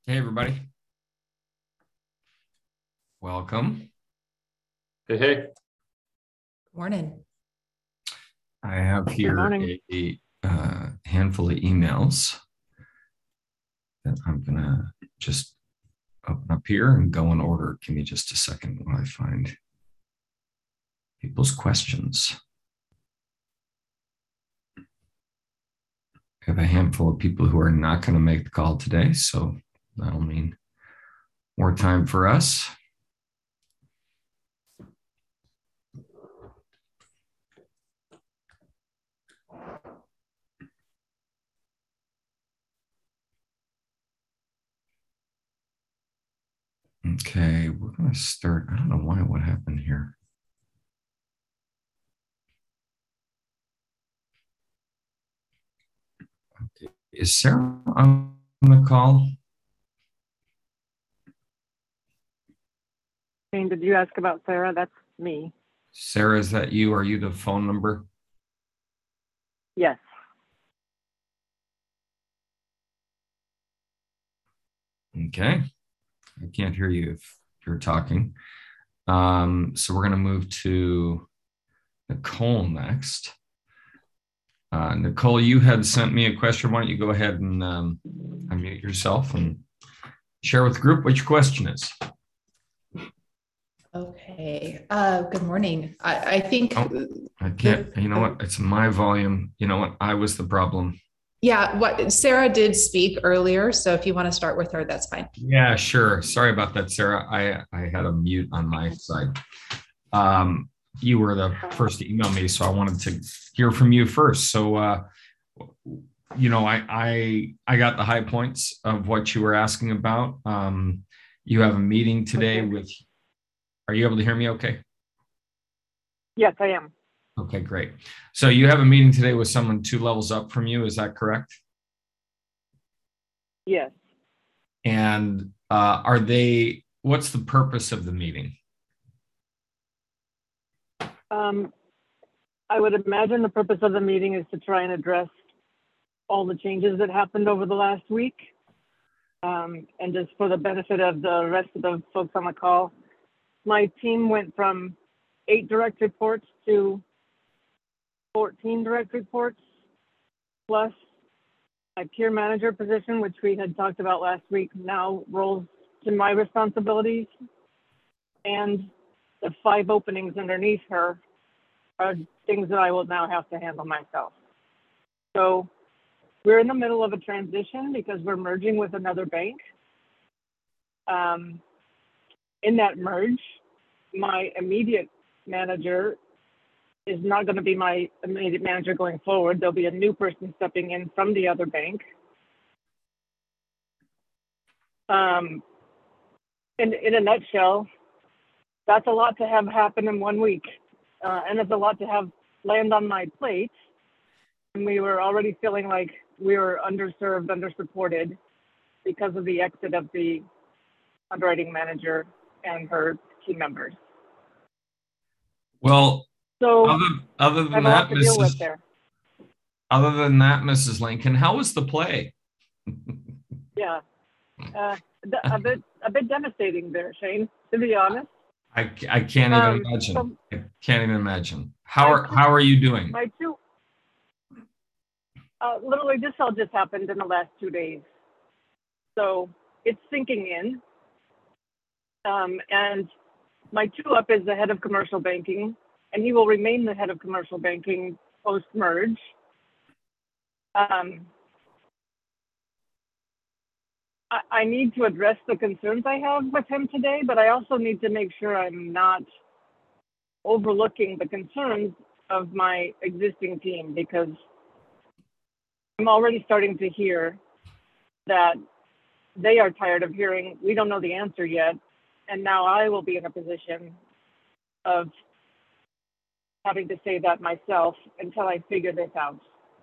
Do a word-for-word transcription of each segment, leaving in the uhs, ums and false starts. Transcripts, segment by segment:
Hey, everybody. Welcome. Hey, hey. Morning. I have Good here morning. a, uh, handful of emails that I'm going to just open up here and go in order. Give me just a second while I find people's questions. I have a handful of people who are not going to make the call today, so that'll mean more time for us. Okay, we're going to start. I don't know why, what happened here. Okay. Is Sarah on the call? Jane, did you ask about Sarah? That's me. Sarah, is that you? Are you the phone number? Yes. Okay. I can't hear you if you're talking. Um, so we're going to move to Nicole next. Uh, Nicole, you had sent me a question. Why don't you go ahead and um, unmute yourself and share with the group what your question is? Okay. Uh, good morning. I, I think. Oh, I can't. You know what? It's my volume. You know what? I was the problem. Yeah. What Sarah did speak earlier. So if you want to start with her, that's fine. Yeah, sure. Sorry about that, Sarah. I I had a mute on my side. Um, you were the first to email me, so I wanted to hear from you first. So, uh, you know, I I I got the high points of what you were asking about. Um, you have a meeting today Okay. with. Are you able to hear me? Okay. Yes, I am. Okay, great. So you have a meeting today with someone two levels up from you. Is that correct? Yes. And uh, are they? What's the purpose of the meeting? Um, I would imagine the purpose of the meeting is to try and address all the changes that happened over the last week. Um, and just for the benefit of the rest of the folks on the call, my team went from eight direct reports to fourteen direct reports, plus my peer manager position, which we had talked about last week, now rolls to my responsibilities. And the five openings underneath her are things that I will now have to handle myself. So we're in the middle of a transition because we're merging with another bank. Um, in that merge, my immediate manager is not going to be my immediate manager going forward. There'll be a new person stepping in from the other bank. Um, in, in a nutshell, that's a lot to have happen in one week. Uh, and it's a lot to have land on my plate. And we were already feeling like we were underserved, undersupported because of the exit of the underwriting manager and her team members. Well, So other other I than have a lot that, to deal Missus with there. Other than that, Missus Lincoln, how was the play? Yeah, uh, a bit a bit devastating there, Shane. To be honest, I, I can't even um, imagine. so I can't even imagine. How my are two, how are you doing? my two, uh, literally this all just happened in the last two days, so it's sinking in. Um, and my two up is the head of commercial banking, and he will remain the head of commercial banking post merge. Um, I, I need to address the concerns I have with him today, but I also need to make sure I'm not overlooking the concerns of my existing team, because I'm already starting to hear that they are tired of hearing, we don't know the answer yet. And now I will be in a position of having to say that myself until I figure this out.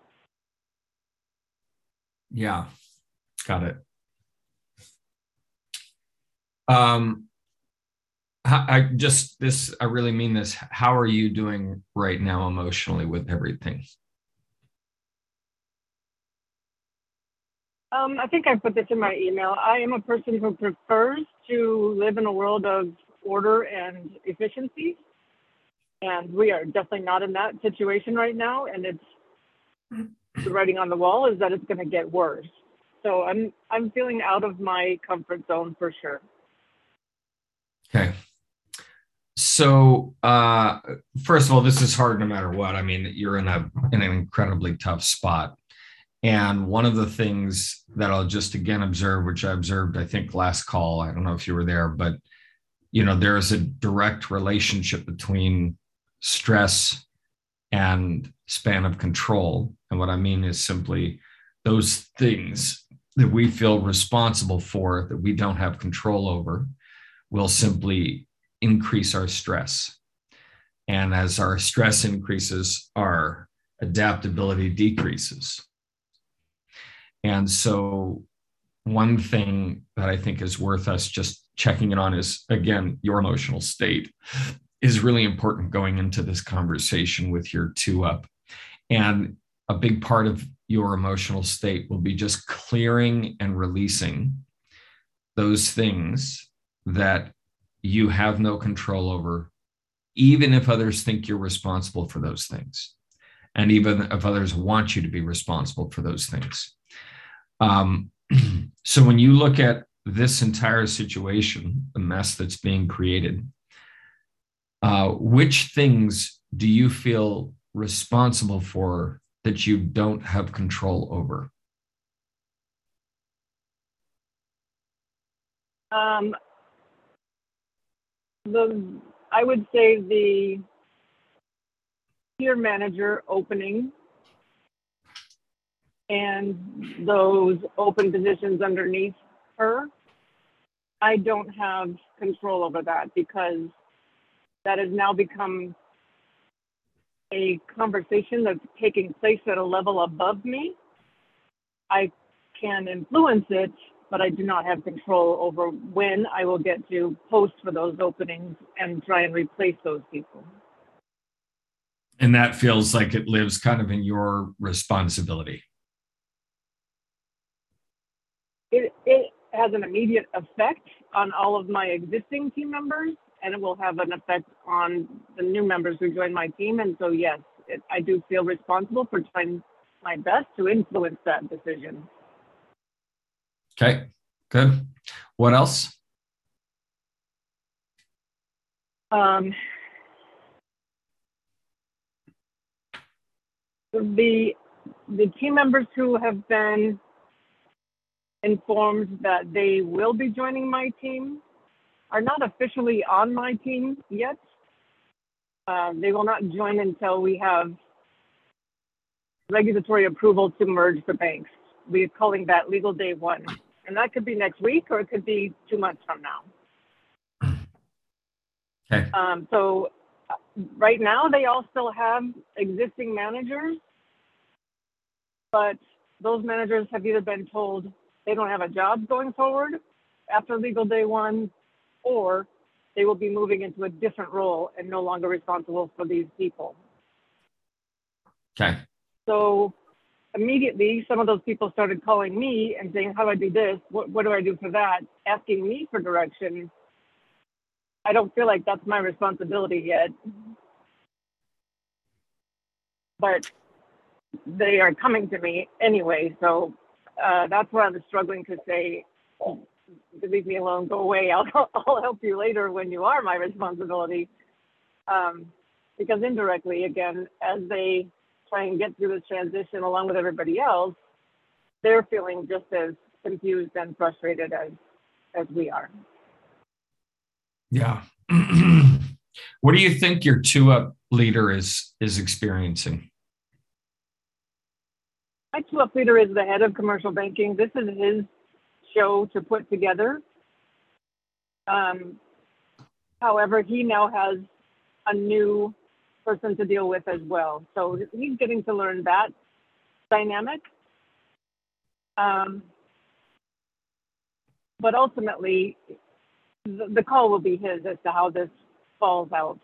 Yeah, got it. Um, I just this I really mean this. How are you doing right now emotionally with everything? Um, I think I put this in my email. I am a person who prefers to live in a world of order and efficiency. And we are definitely not in that situation right now. And it's the writing on the wall is that it's going to get worse. So I'm I'm feeling out of my comfort zone for sure. Okay. So uh, first of all, this is hard no matter what. I mean, you're in a in an incredibly tough spot. And one of the things that I'll just again observe, which I observed, I think last call, I don't know if you were there, but you know, there is a direct relationship between stress and span of control. And what I mean is simply those things that we feel responsible for that we don't have control over will simply increase our stress. And as our stress increases, our adaptability decreases. And so one thing that I think is worth us just checking in on is, again, your emotional state is really important going into this conversation with your two up. And a big part of your emotional state will be just clearing and releasing those things that you have no control over, even if others think you're responsible for those things, and even if others want you to be responsible for those things. Um, so when you look at this entire situation, the mess that's being created, uh, which things do you feel responsible for that you don't have control over? Um, the I would say the peer manager opening and those open positions underneath her. I don't have control over that because that has now become a conversation that's taking place at a level above me. I can influence it, but I do not have control over when I will get to post for those openings and try and replace those people. And that feels like it lives kind of in your responsibility. It, it has an immediate effect on all of my existing team members, and it will have an effect on the new members who join my team. And so, yes, it, I do feel responsible for trying my best to influence that decision. Okay, good. What else? Um, the the team members who have been informed that they will be joining my team are not officially on my team yet. Uh, they will not join until we have regulatory approval to merge the banks. We're calling that legal day one. And that could be next week or it could be two months from now. Okay. Um, so uh, right now they all still have existing managers, but those managers have either been told they don't have a job going forward after legal day one, or they will be moving into a different role and no longer responsible for these people. Okay. So immediately, some of those people started calling me and saying, how do I do this? What, what do I do for that? Asking me for direction. I don't feel like that's my responsibility yet. But they are coming to me anyway. So uh, that's where I was struggling to say, oh, leave me alone, go away. I'll, I'll help you later when you are my responsibility. Um, because indirectly, again, as they try and get through this transition along with everybody else, they're feeling just as confused and frustrated as, as we are. Yeah. What do you think your two-up leader is is experiencing? My two-up leader is the head of commercial banking. This is his show to put together. Um, however, he now has a new person to deal with as well. So he's getting to learn that dynamic. Um, but ultimately, the, the call will be his as to how this falls out.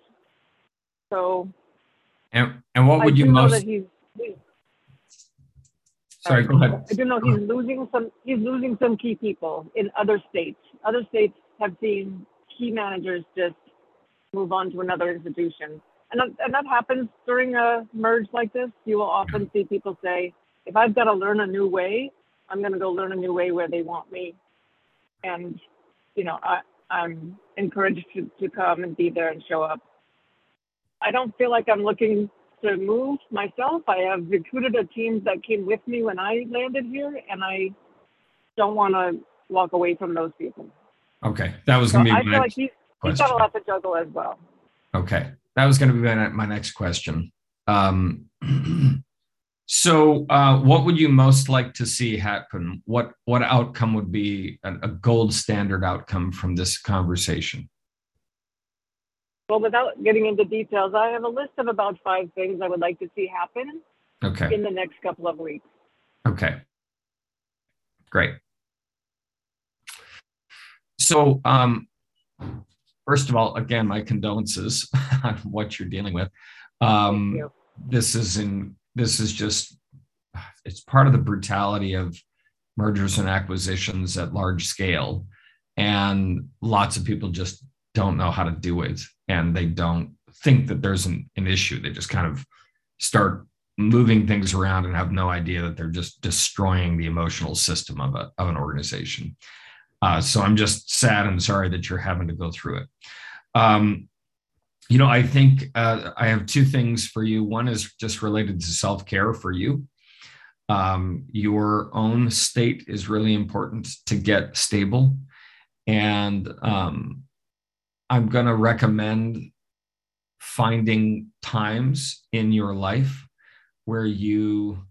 So, And and what would I you do know most that he's, he's Sorry, go ahead. I do know he's losing some. He's losing some key people in other states. Other states have seen key managers just move on to another institution, and that, and that happens during a merge like this. You will often see people say, "If I've got to learn a new way, I'm going to go learn a new way where they want me." And you know, I, I'm encouraged to, to come and be there and show up. I don't feel like I'm looking to move myself. I have recruited a team that came with me when I landed here, and I don't want to walk away from those people. Okay, that was So going to be I my feel like he's, he's got a question. lot to juggle as well. Okay, that was going to be my, my next question. Um, so, uh, what would you most like to see happen? What what outcome would be a, a gold standard outcome from this conversation? Well, without getting into details, I have a list of about five things I would like to see happen Okay. in the next couple of weeks. Okay. Great. So, um, first of all, again, my condolences on what you're dealing with. Um, Thank you. This is in. This is just. It's part of the brutality of mergers and acquisitions at large scale, and lots of people just don't know how to do it, and they don't think that there's an, an issue. They just kind of start moving things around and have no idea that they're just destroying the emotional system of a of an organization. Uh, so I'm just sad and sorry that you're having to go through it. Um, you know, I think uh, I have two things for you. One is just related to self-care for you. Um, your own state is really important to get stable. And um, I'm going to recommend finding times in your life where you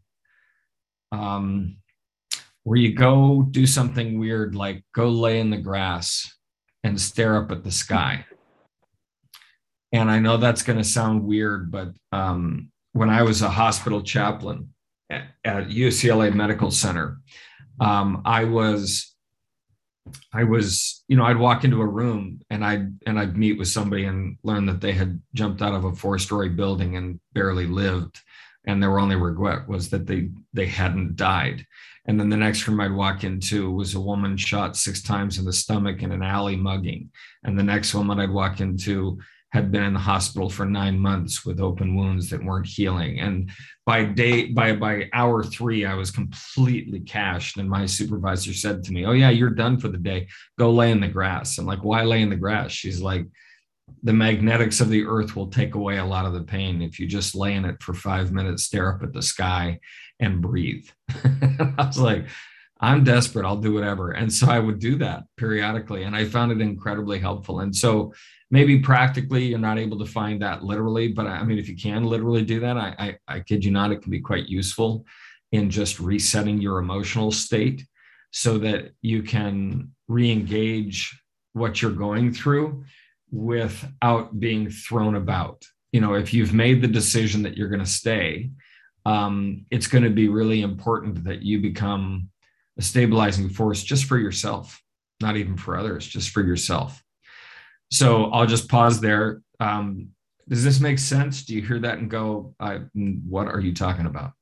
um, where you go do something weird, like go lay in the grass and stare up at the sky. And I know that's going to sound weird, but um, when I was a hospital chaplain at, at U C L A Medical Center, um, I was I was, you know, I'd walk into a room and I'd and I'd meet with somebody and learn that they had jumped out of a four-story building and barely lived, and their only regret was that they they hadn't died. And then the next room I'd walk into was a woman shot six times in the stomach in an alley mugging, and the next woman I'd walk into had been in the hospital for nine months with open wounds that weren't healing. And by day, by, by hour three, I was completely cashed. And my supervisor said to me, "Oh yeah, you're done for the day. Go lay in the grass." I'm like, "Why lay in the grass?" She's like, "The magnetics of the earth will take away a lot of the pain if you just lay in it for five minutes, stare up at the sky and breathe." I was like, I'm desperate. I'll do whatever. And so I would do that periodically. And I found it incredibly helpful. And so maybe practically you're not able to find that literally, but I mean, if you can literally do that, I, I, I kid you not, it can be quite useful in just resetting your emotional state so that you can re-engage what you're going through without being thrown about. You know, if you've made the decision that you're going to stay, um, it's going to be really important that you become a stabilizing force just for yourself, not even for others, just for yourself. So I'll just pause there. Um, does this make sense? Do you hear that and go, I, what are you talking about?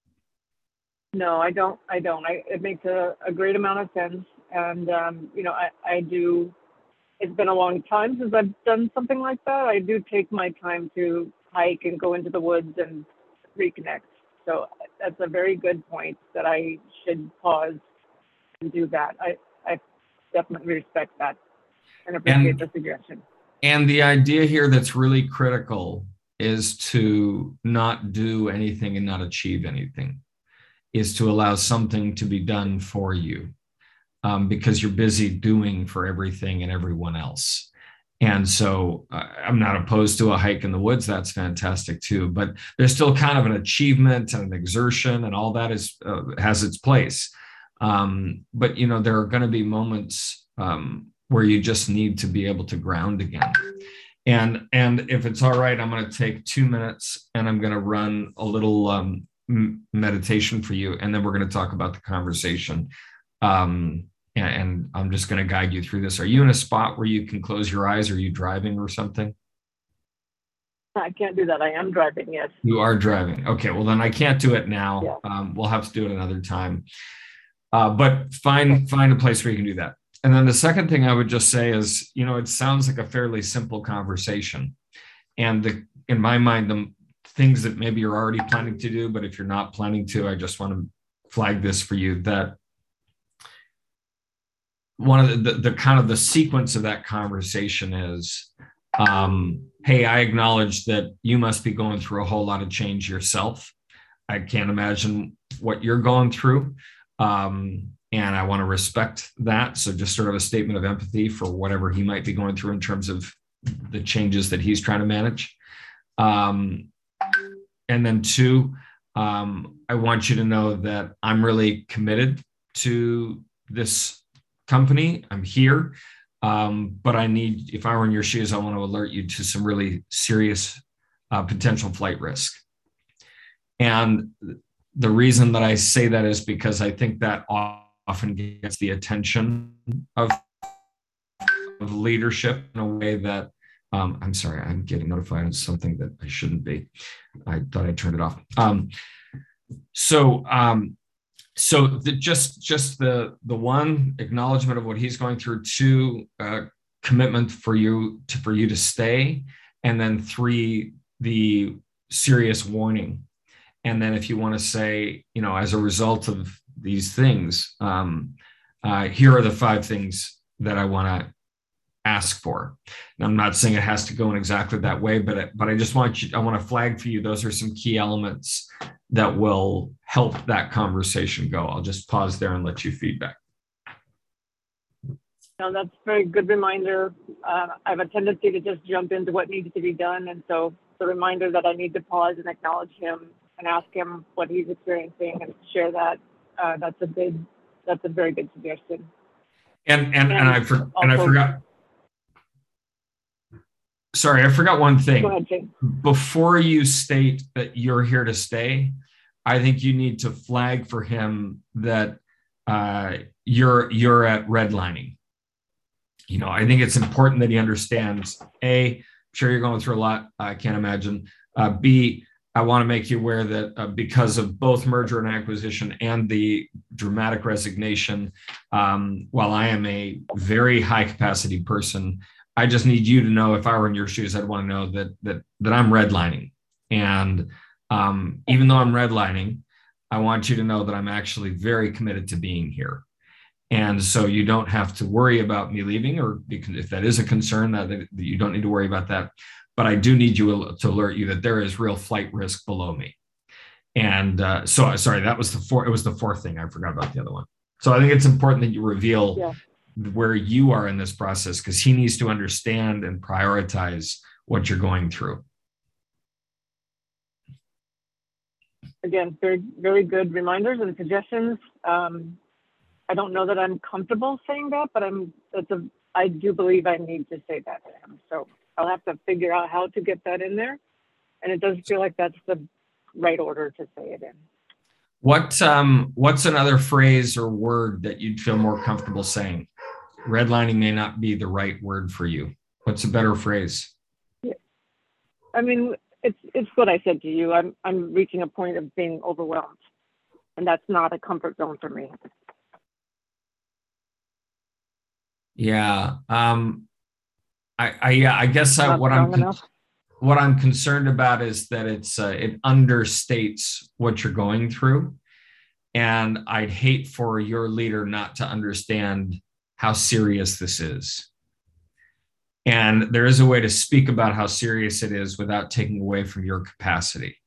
No, I don't. I don't. I, it makes a, a great amount of sense. And, um, you know, I, I do, it's been a long time since I've done something like that. I do take my time to hike and go into the woods and reconnect. So that's a very good point that I should pause and do that. I, I definitely respect that and appreciate And- the suggestion. And the idea here that's really critical is to not do anything and not achieve anything, is to allow something to be done for you, um, because you're busy doing for everything and everyone else. And so uh, I'm not opposed to a hike in the woods. That's fantastic too, but there's still kind of an achievement and an exertion, and all that is uh, has its place. Um, but, you know, there are going to be moments um, where you just need to be able to ground again. And, and if it's all right, I'm going to take two minutes and I'm going to run a little um, m- meditation for you. And then we're going to talk about the conversation. Um, and, and I'm just going to guide you through this. Are you in a spot where you can close your eyes? Are you driving or something? I can't do that. I am driving, yes. You are driving. Okay, well then I can't do it now. Yeah. Um, we'll have to do it another time. Uh, but find find a place where you can do that. And then the second thing I would just say is, you know, it sounds like a fairly simple conversation. And the, in my mind, the things that maybe you're already planning to do, but if you're not planning to, I just want to flag this for you, that one of the, the, the kind of the sequence of that conversation is, um, hey, I acknowledge that you must be going through a whole lot of change yourself. I can't imagine what you're going through. Um, and I want to respect that. So just sort of a statement of empathy for whatever he might be going through in terms of the changes that he's trying to manage. Um, and then two, um, I want you to know that I'm really committed to this company. I'm here. Um, but I need, if I were in your shoes, I want to alert you to some really serious uh, potential flight risk. And the reason that I say that is because I think that often gets the attention of, of leadership in a way that, um, I'm sorry, I'm getting notified on something that I shouldn't be. I thought I turned it off. Um, so, um, so the, just just the the one acknowledgement of what he's going through, two uh, commitment for you to for you to stay, and then three, the serious warning. And then if you want to say, you know, as a result of these things, um, uh, here are the five things that I want to ask for. And I'm not saying it has to go in exactly that way, but, but I just want you, I want to flag for you, those are some key elements that will help that conversation go. I'll just pause there and let you feedback. No, that's a very good reminder. Uh, I have a tendency to just jump into what needs to be done. And so the reminder that I need to pause and acknowledge him and ask him what he's experiencing and share that, uh, that's a good, that's a very good suggestion. And, and, and, and I, for, and I forgot, sorry, I forgot one thing. Go ahead, Jane. Before you state that you're here to stay, I think you need to flag for him that uh, you're you're at redlining. You know, I think it's important that he understands, A, I'm sure you're going through a lot, I can't imagine. Uh, B, I want to make you aware that uh, because of both merger and acquisition and the dramatic resignation, um, while I am a very high capacity person, I just need you to know, if I were in your shoes, I'd want to know that that that I'm redlining. And um, even though I'm redlining, I want you to know that I'm actually very committed to being here. And so you don't have to worry about me leaving, or if that is a concern, that, that you don't need to worry about that. But I do need you to alert you that there is real flight risk below me. And uh, so, sorry, that was the fourth, it was the fourth thing. I forgot about the other one. So I think it's important that you reveal yeah. where you are in this process, because he needs to understand and prioritize what you're going through. Again, very, very good reminders and suggestions. Um, I don't know that I'm comfortable saying that, but I'm, that's a, I do believe I need to say that to him. So I'll have to figure out how to get that in there. And it does feel like that's the right order to say it in. What, um, what's another phrase or word that you'd feel more comfortable saying? Redlining may not be the right word for you. What's a better phrase? Yeah. I mean, it's it's what I said to you. I'm I'm reaching a point of being overwhelmed, and that's not a comfort zone for me. Yeah. Um, I I yeah. I guess I, what I'm con- what I'm concerned about is that it's uh, it understates what you're going through, and I'd hate for your leader not to understand how serious this is. And there is a way to speak about how serious it is without taking away from your capacity.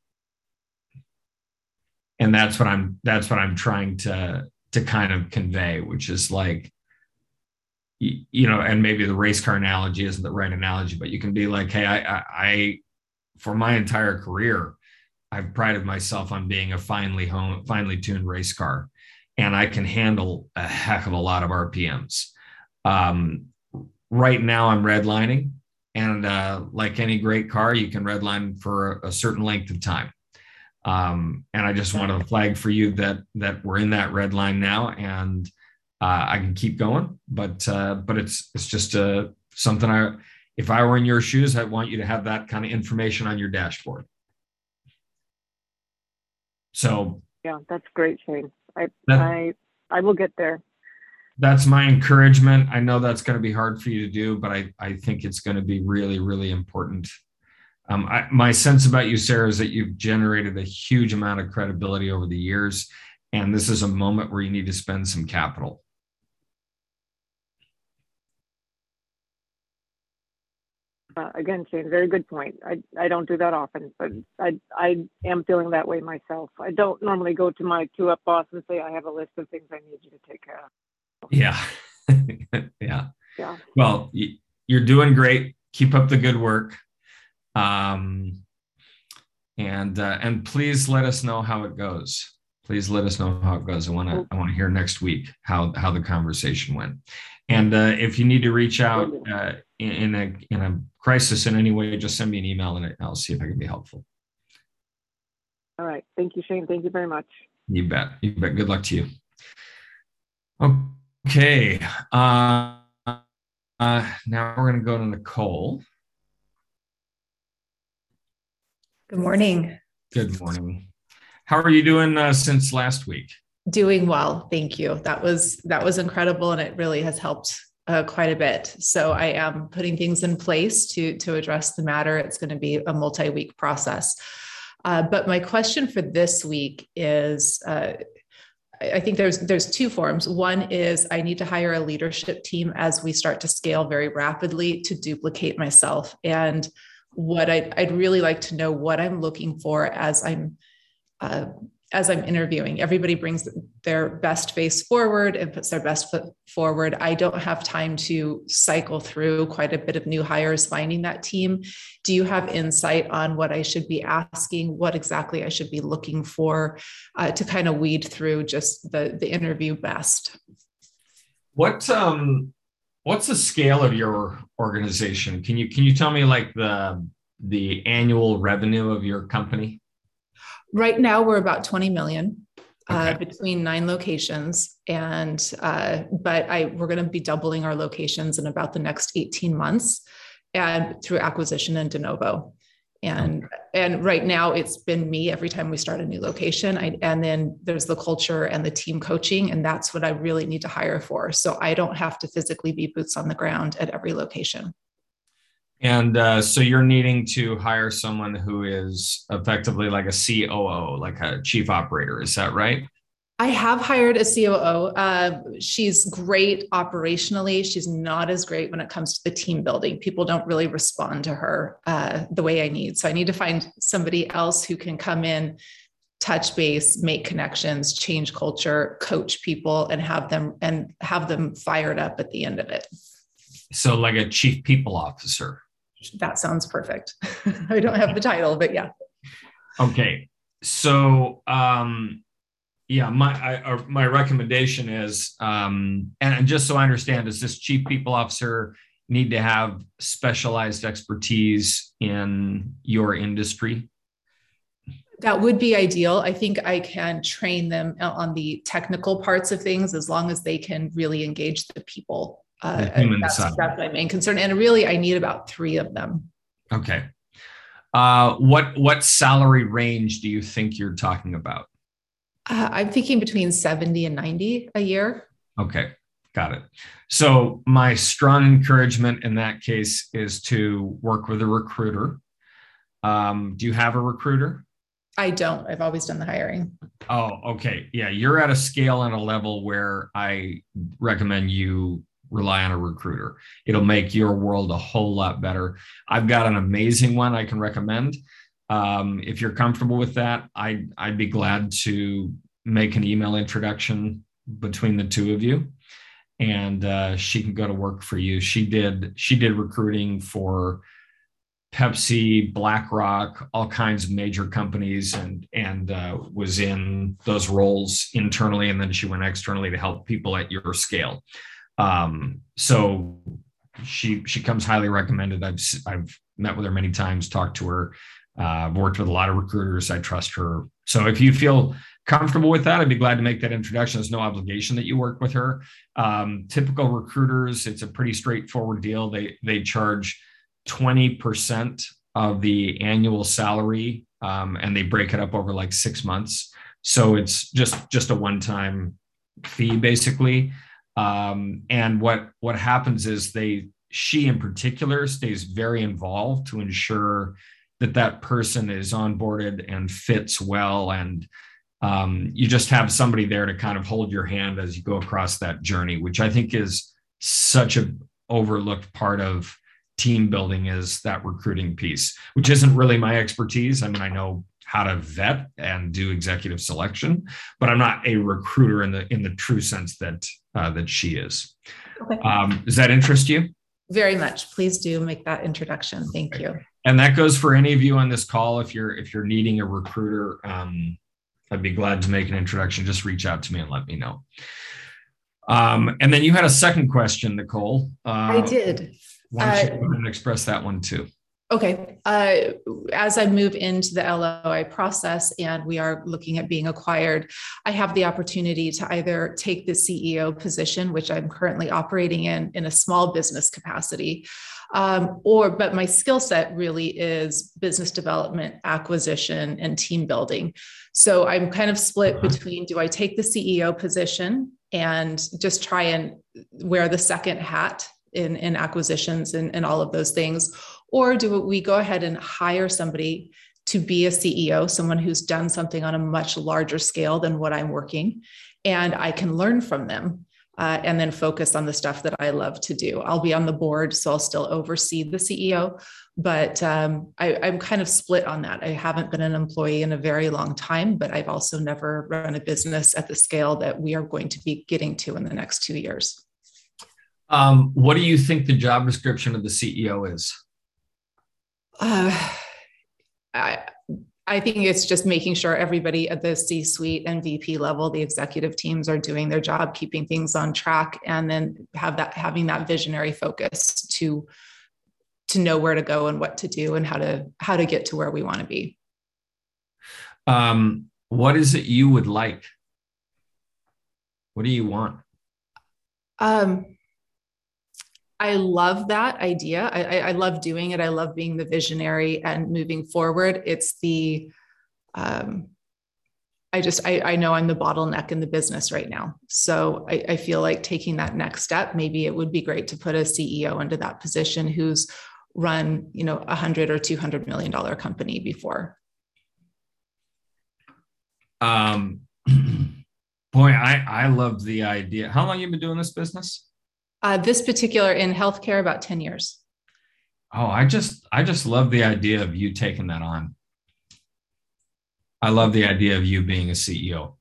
And that's what I'm, that's what I'm trying to, to kind of convey, which is like, you know, and maybe the race car analogy isn't the right analogy, but you can be like, hey, I, I, I for my entire career, I've prided myself on being a finely honed, finely tuned race car. And I can handle a heck of a lot of R P Ms. Um, right now I'm redlining, and uh, like any great car, you can redline for a, a certain length of time. Um, and I just want to flag for you that that we're in that red line now, and uh, I can keep going, but uh, but it's it's just uh, something I, if I were in your shoes, I want you to have that kind of information on your dashboard. So Yeah, that's great, Shane. I that, I I will get there. That's my encouragement. I know that's going to be hard for you to do, but I, I think it's going to be really, really important. Um, I, my sense about you, Sarah, is that you've generated a huge amount of credibility over the years, and this is a moment where you need to spend some capital. Uh, again, Shane, very good point. I, I don't do that often, but I I am feeling that way myself. I don't normally go to my two up boss and say, I have a list of things I need you to take care of. Yeah. yeah. Yeah. Well, you're doing great. Keep up the good work. Um, and, uh, and please let us know how it goes. Please let us know how it goes. I want to, I want to hear next week how, how the conversation went. And, uh, if you need to reach out, uh, in, in a, in a crisis in any way, just send me an email and I'll see if I can be helpful. All right. Thank you, Shane. Thank you very much. You bet. You bet. Good luck to you. Okay. Uh, uh, now we're going to go to Nicole. Good morning. Good morning. How are you doing uh, since last week? Doing well. Thank you. That was, that was incredible. And it really has helped uh, quite a bit. So I am putting things in place to, to address the matter. It's going to be a multi-week process. Uh, but my question for this week is, uh, I think there's there's two forms. One is I need to hire a leadership team as we start to scale very rapidly to duplicate myself. And what I'd, I'd really like to know what I'm looking for as I'm uh, as I'm interviewing. Everybody brings their best face forward and puts their best foot forward. I don't have time to cycle through quite a bit of new hires finding that team. Do you have insight on what I should be asking, what exactly I should be looking for uh, to kind of weed through just the, the interview best? What um what's the scale of your organization? Can you can you tell me like the the annual revenue of your company? Right now, we're about twenty million uh, Okay. between nine locations, and uh, but I we're going to be doubling our locations in about the next eighteen months, and through acquisition and de novo. And Okay. and right now, it's been me every time we start a new location. I, and then there's the culture and the team coaching, and that's what I really need to hire for. So I don't have to physically be boots on the ground at every location. And uh, so you're needing to hire someone who is effectively like a C O O, like a chief operator. Is that right? I have hired a C O O. Uh, she's great operationally. She's not as great when it comes to the team building. People don't really respond to her uh, the way I need. So I need to find somebody else who can come in, touch base, make connections, change culture, coach people, and have them and have them fired up at the end of it. So like a chief people officer. That sounds perfect. I don't have the title, but yeah. Okay. So, um, yeah, my I, uh, my recommendation is, um, and, and just so I understand, does this chief people officer need to have specialized expertise in your industry? That would be ideal. I think I can train them on the technical parts of things as long as they can really engage the people. Uh, The human that's, side. that's my main concern. And really, I need about three of them. Okay. Uh, what what salary range do you think you're talking about? Uh, I'm thinking between seventy and ninety a year. Okay, got it. So my strong encouragement in that case is to work with a recruiter. Um, do you have a recruiter? I don't. I've always done the hiring. Oh, okay. Yeah, you're at a scale and a level where I recommend you rely on a recruiter. It'll make your world a whole lot better. I've got an amazing one I can recommend. Um, if you're comfortable with that, I, I'd be glad to make an email introduction between the two of you, and uh, she can go to work for you. She did she did recruiting for Pepsi, BlackRock, all kinds of major companies, and and uh, was in those roles internally, and then she went externally to help people at your scale. Um, so she she comes highly recommended. I've I've met with her many times, talked to her. Uh, I've worked with a lot of recruiters. I trust her. So if you feel comfortable with that, I'd be glad to make that introduction. There's no obligation that you work with her. Um, typical recruiters, it's a pretty straightforward deal. They they charge twenty percent of the annual salary, um, and they break it up over like six months. So it's just just a one-time fee, basically. Um, and what what happens is they she in particular stays very involved to ensure that that person is onboarded and fits well, and um, you just have somebody there to kind of hold your hand as you go across that journey, which I think is such an overlooked part of team building, is that recruiting piece, which isn't really my expertise. I mean, I know how to vet and do executive selection, but I'm not a recruiter in the in the true sense that uh, that she is. Okay. Um, does that interest you? Very much. Please do make that introduction. Thank you. And that goes for any of you on this call. If you're if you're needing a recruiter, um, I'd be glad to make an introduction. Just reach out to me and let me know. Um, and then you had a second question, Nicole. Uh, I did. Why don't you Uh, go ahead and express that one too? Okay. Uh, as I move into the L O I process and we are looking at being acquired, I have the opportunity to either take the C E O position, which I'm currently operating in, in a small business capacity, um, or, but my skill set really is business development, acquisition, and team building. So I'm kind of split uh-huh. between, do I take the C E O position and just try and wear the second hat in, in acquisitions and, and all of those things? Or do we go ahead and hire somebody to be a C E O, someone who's done something on a much larger scale than what I'm working, and I can learn from them uh, and then focus on the stuff that I love to do. I'll be on the board, so I'll still oversee the C E O, but um, I, I'm kind of split on that. I haven't been an employee in a very long time, but I've also never run a business at the scale that we are going to be getting to in the next two years. Um, what do you think the job description of the C E O is? Uh, I, I think it's just making sure everybody at the C-suite and V P level, the executive teams, are doing their job, keeping things on track, and then have that having that visionary focus to to know where to go and what to do and how to how to get to where we want to be. Um, what is it you would like? What do you want? Um. I love that idea. I, I, I love doing it. I love being the visionary and moving forward. It's the, um, I just, I, I know I'm the bottleneck in the business right now. So I, I feel like taking that next step, maybe it would be great to put a C E O into that position who's run, you know, a hundred or two hundred million dollar company before. Um, boy, I, I love the idea. How long have you been doing this business? Uh, this particular in healthcare, about ten years. Oh, I just, I just love the idea of you taking that on. I love the idea of you being a C E O.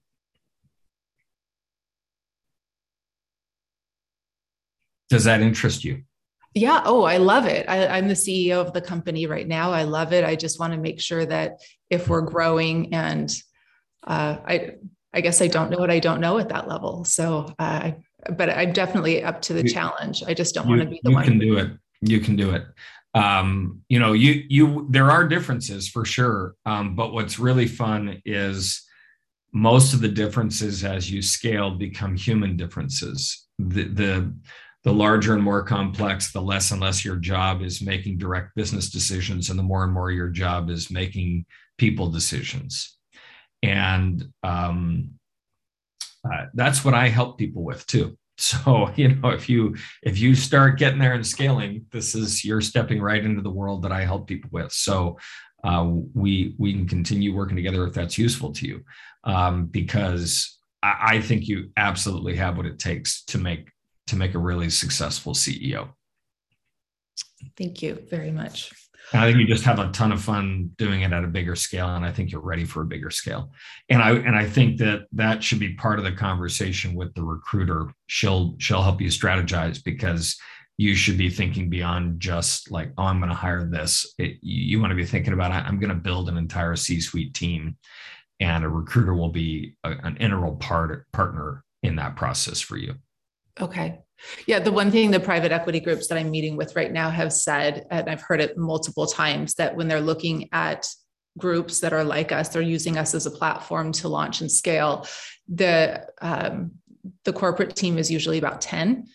Does that interest you? Yeah. Oh, I love it. I, I'm the C E O of the company right now. I love it. I just want to make sure that if we're growing and uh, I, I guess I don't know what I don't know at that level. So uh, but I'm definitely up to the you, challenge. I just don't you, want to be the you one. You can do it. You can do it. Um, you know, you, you, there are differences for sure. Um, but what's really fun is most of the differences as you scale become human differences. The, the, the larger and more complex, the less and less your job is making direct business decisions, and the more and more your job is making people decisions. And, um, Uh, that's what I help people with too. So, you know, if you if you start getting there and scaling, this is you're stepping right into the world that I help people with. So uh, we we can continue working together if that's useful to you, um, because I, I think you absolutely have what it takes to make to make a really successful C E O. Thank you very much. And I think you just have a ton of fun doing it at a bigger scale, and I think you're ready for a bigger scale. And I and I think that that should be part of the conversation with the recruiter. She'll she'll help you strategize, because you should be thinking beyond just like, oh, I'm going to hire this. It, you want to be thinking about, I'm going to build an entire C-suite team, and a recruiter will be a, an integral part partner in that process for you. Okay. Yeah, the one thing the private equity groups that I'm meeting with right now have said, and I've heard it multiple times, that when they're looking at groups that are like us, they're using us as a platform to launch and scale. The um, the corporate team is usually about ten,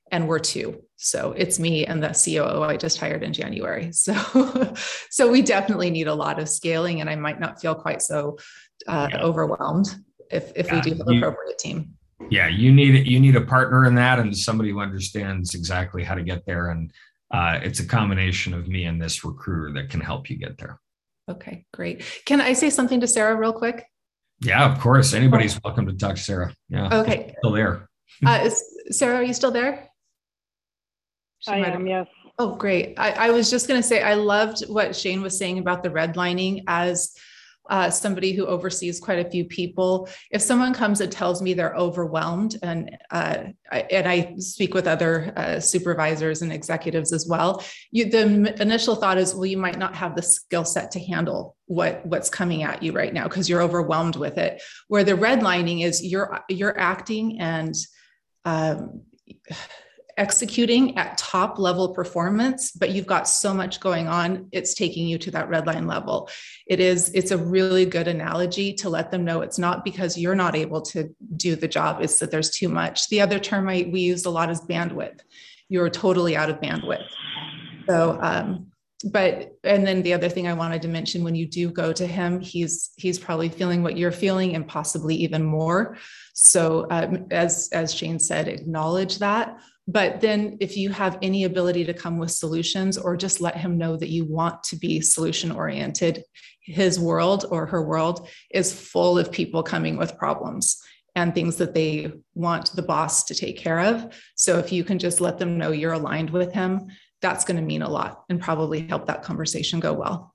and we're two. So it's me and the C O O I just hired in January. So, so we definitely need a lot of scaling, and I might not feel quite so uh, yeah. overwhelmed if, if yeah, we do have an appropriate team. Yeah, you need you need a partner in that, and somebody who understands exactly how to get there. And uh, it's a combination of me and this recruiter that can help you get there. Okay, great. Can I say something to Sarah real quick? Yeah, of course. Anybody's welcome to talk to Sarah. Yeah. Okay. Still there. uh, is, Sarah, are you still there? She I am, have... yes. Oh, great. I, I was just going to say, I loved what Shane was saying about the redlining. As uh, somebody who oversees quite a few people, if someone comes and tells me they're overwhelmed, and uh, I, and I speak with other uh, supervisors and executives as well, you, the initial thought is, well, you might not have the skill set to handle what what's coming at you right now because you're overwhelmed with it. Where the redlining is, you're you're acting and um, executing at top level performance, but you've got so much going on, it's taking you to that red line level. It is, it's a really good analogy to let them know it's not because you're not able to do the job, it's that there's too much. The other term I, we used a lot is bandwidth. You're totally out of bandwidth. So, um, but, and then the other thing I wanted to mention, when you do go to him, he's, he's probably feeling what you're feeling and possibly even more. So um, as, as Shane said, acknowledge that. But then if you have any ability to come with solutions, or just let him know that you want to be solution oriented, his world or her world is full of people coming with problems and things that they want the boss to take care of. So if you can just let them know you're aligned with him, that's going to mean a lot and probably help that conversation go well.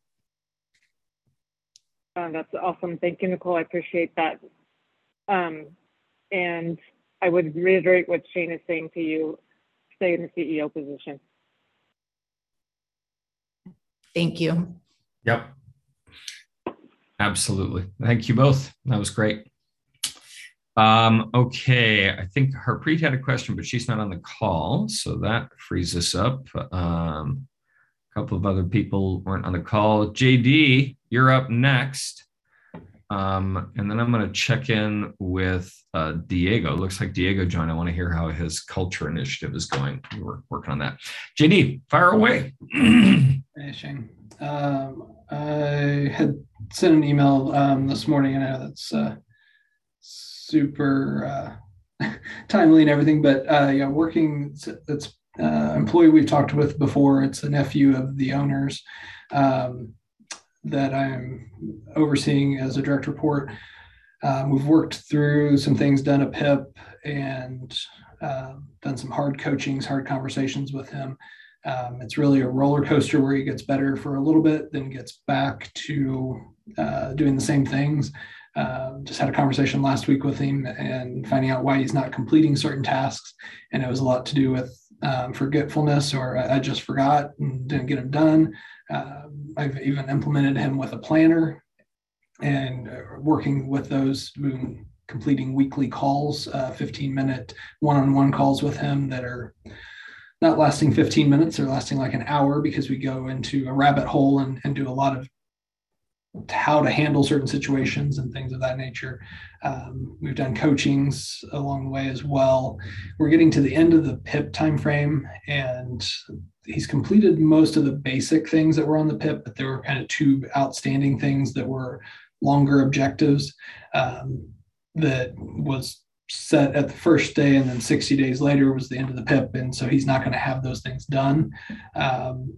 Uh, that's awesome. Thank you, Nicole. I appreciate that. Um, and I would reiterate what Shane is saying to you, stay in the C E O position. Thank you. Yep. Absolutely. Thank you both. That was great. Um, okay, I think Harpreet had a question, but she's not on the call, so that frees us up. Um, a couple of other people weren't on the call. J D, you're up next. Um, and then I'm going to check in with uh, Diego. Looks like Diego joined. I want to hear how his culture initiative is going. We're working on that. J D, fire away. Hey, Shane. Um, I had sent an email um, this morning. I know that's uh, super uh, timely and everything, but uh, yeah, working, it's uh, employee we've talked with before. It's a nephew of the owners. Um, that I'm overseeing as a direct report. Um, we've worked through some things, done a P I P, and uh, done some hard coachings, hard conversations with him. Um, it's really a roller coaster where he gets better for a little bit, then gets back to uh, doing the same things. Uh, just had a conversation last week with him and finding out why he's not completing certain tasks. And it was a lot to do with um, forgetfulness, or I, I just forgot and didn't get them done. Uh, I've even implemented him with a planner and uh, working with those, completing weekly calls, uh, fifteen minute one-on-one calls with him that are not lasting fifteen minutes, they're lasting like an hour, because we go into a rabbit hole and, and do a lot of how to handle certain situations and things of that nature. Um, we've done coachings along the way as well. We're getting to the end of the P I P timeframe, and he's completed most of the basic things that were on the P I P, but there were kind of two outstanding things that were longer objectives um, that was set at the first day, and then sixty days later was the end of the P I P. And so he's not going to have those things done. Um,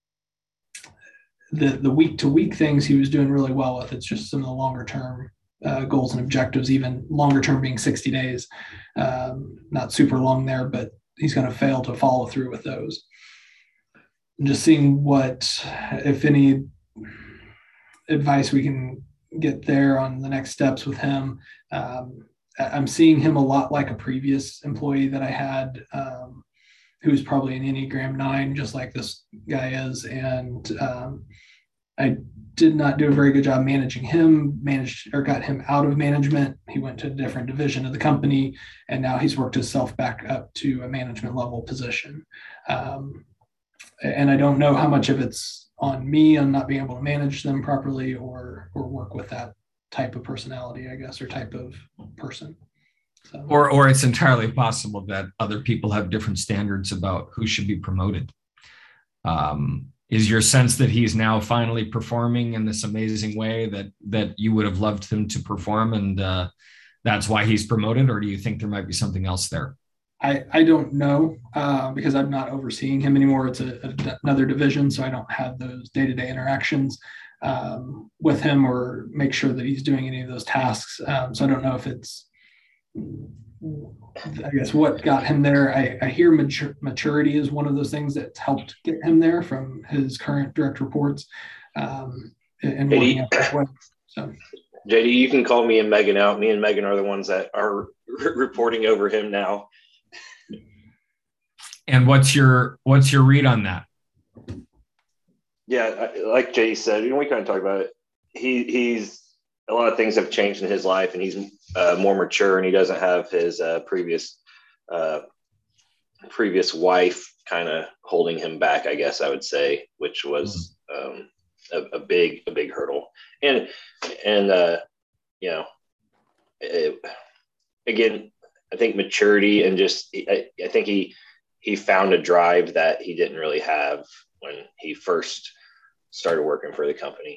the the week to week things he was doing really well with. It's just some of the longer term uh, goals and objectives, even longer term being sixty days, um, not super long there, but he's going to fail to follow through with those. And just seeing what, if any advice we can get there on the next steps with him. Um, I'm seeing him a lot like a previous employee that I had, um, who's probably an Enneagram nine, just like this guy is. And um, I did not do a very good job managing him, managed or got him out of management. He went to a different division of the company, and now he's worked himself back up to a management level position. Um, and I don't know how much of it's on me on not being able to manage them properly, or or work with that type of personality, I guess, or type of person. So, Or, or it's entirely possible that other people have different standards about who should be promoted. Um, is your sense that he's now finally performing in this amazing way that that you would have loved him to perform, and uh, that's why he's promoted, or do you think there might be something else there? I, I don't know uh, because I'm not overseeing him anymore. It's a, a, another division, so I don't have those day-to-day interactions um, with him or make sure that he's doing any of those tasks. Um, so I don't know if it's, I guess, what got him there. I, I hear mature, maturity is one of those things that's helped get him there from his current direct reports um, and working out that way. So. J D, you can call me and Megan out. Me and Megan are the ones that are re- reporting over him now. And what's your what's your read on that? Yeah, I, like J D said, you know, we kind of talked about it. He he's a lot of things have changed in his life, and he's uh, more mature, and he doesn't have his uh, previous uh, previous wife kind of holding him back, I guess I would say, which was um, a, a big a big hurdle. And and uh, you know, it, again, I think maturity and just I, I think he. He found a drive that he didn't really have when he first started working for the company.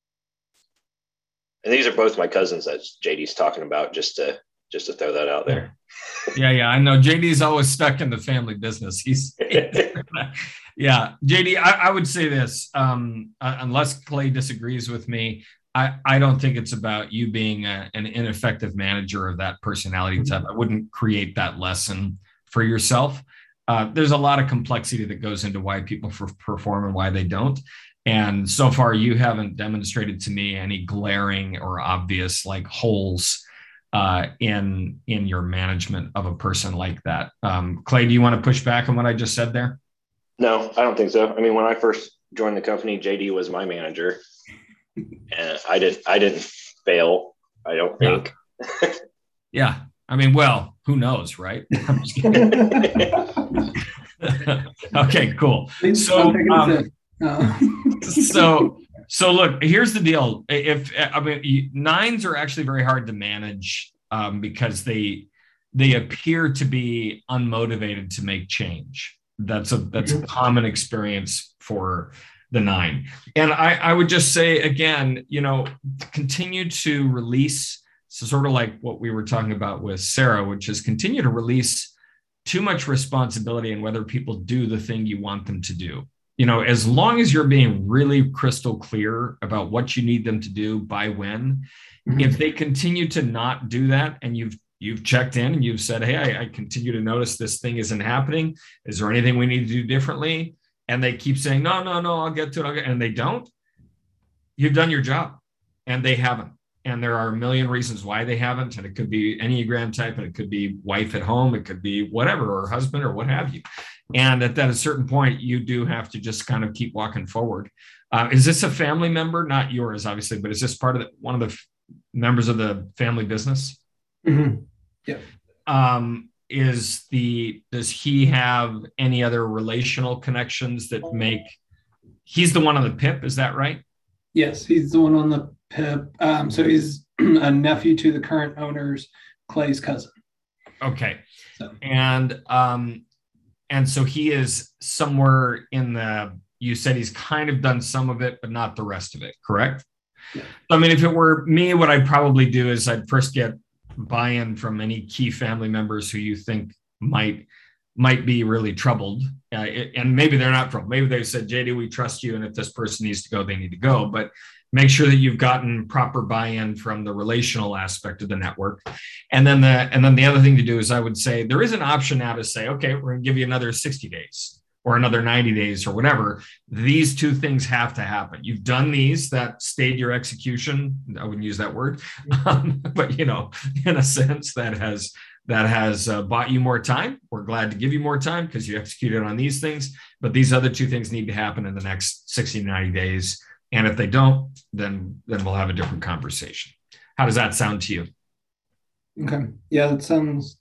And these are both my cousins that J D's talking about, just to just to throw that out there. Yeah, yeah, I know. J D's always stuck in the family business. He's, yeah, J D, I, I would say this, um, uh, unless Clay disagrees with me, I, I don't think it's about you being a, an ineffective manager of that personality type. I wouldn't create that lesson for yourself. Uh, there's a lot of complexity that goes into why people f- perform and why they don't. And so far, you haven't demonstrated to me any glaring or obvious like holes uh, in in your management of a person like that. Um, Clay, do you want to push back on what I just said there? No, I don't think so. I mean, when I first joined the company, J D was my manager, and I didn't I didn't fail. I don't think. Yeah. Yeah. I mean, well, who knows, right? I'm just kidding. Okay, cool. So, um, so, so look, here's the deal. If I mean, nines are actually very hard to manage um, because they they appear to be unmotivated to make change. That's a that's a common experience for the nine. And I, I would just say again, you know, continue to release. So sort of like what we were talking about with Sarah, which is continue to release too much responsibility in whether people do the thing you want them to do. You know, as long as you're being really crystal clear about what you need them to do by when, mm-hmm. if they continue to not do that and you've you've checked in and you've said, hey, I, I continue to notice this thing isn't happening. Is there anything we need to do differently? And they keep saying, no, no, no, I'll get to it. I'll get, and they don't. You've done your job and they haven't. And there are a million reasons why they haven't. And it could be Enneagram type, and it could be wife at home. It could be whatever, or husband, or what have you. And at that a certain point, you do have to just kind of keep walking forward. Uh, is this a family member? Not yours, obviously, but is this part of the, one of the f- members of the family business? Mm-hmm. Yeah. Um, is the, does he have any other relational connections that make, he's the one on the P I P, is that right? Yes, he's the one on the P I P. Um, so he's a nephew to the current owners, Clay's cousin. Okay. So. And um, and so he is somewhere in the, you said he's kind of done some of it, but not the rest of it, correct? Yeah. I mean, if it were me, what I'd probably do is I'd first get buy-in from any key family members who you think might might be really troubled. Uh, and maybe they're not troubled. Maybe they said, J D, we trust you. And if this person needs to go, they need to go. But make sure that you've gotten proper buy-in from the relational aspect of the network. And then the and then the other thing to do is I would say there is an option now to say, okay, we're going to give you another sixty days or another ninety days or whatever. These two things have to happen. You've done these that stayed your execution. I wouldn't use that word, um, but you know, in a sense that has that has uh, bought you more time. We're glad to give you more time because you executed on these things, but these other two things need to happen in the next sixty to ninety days. And if they don't, then, then we'll have a different conversation. How does that sound to you? Okay. Yeah, that sounds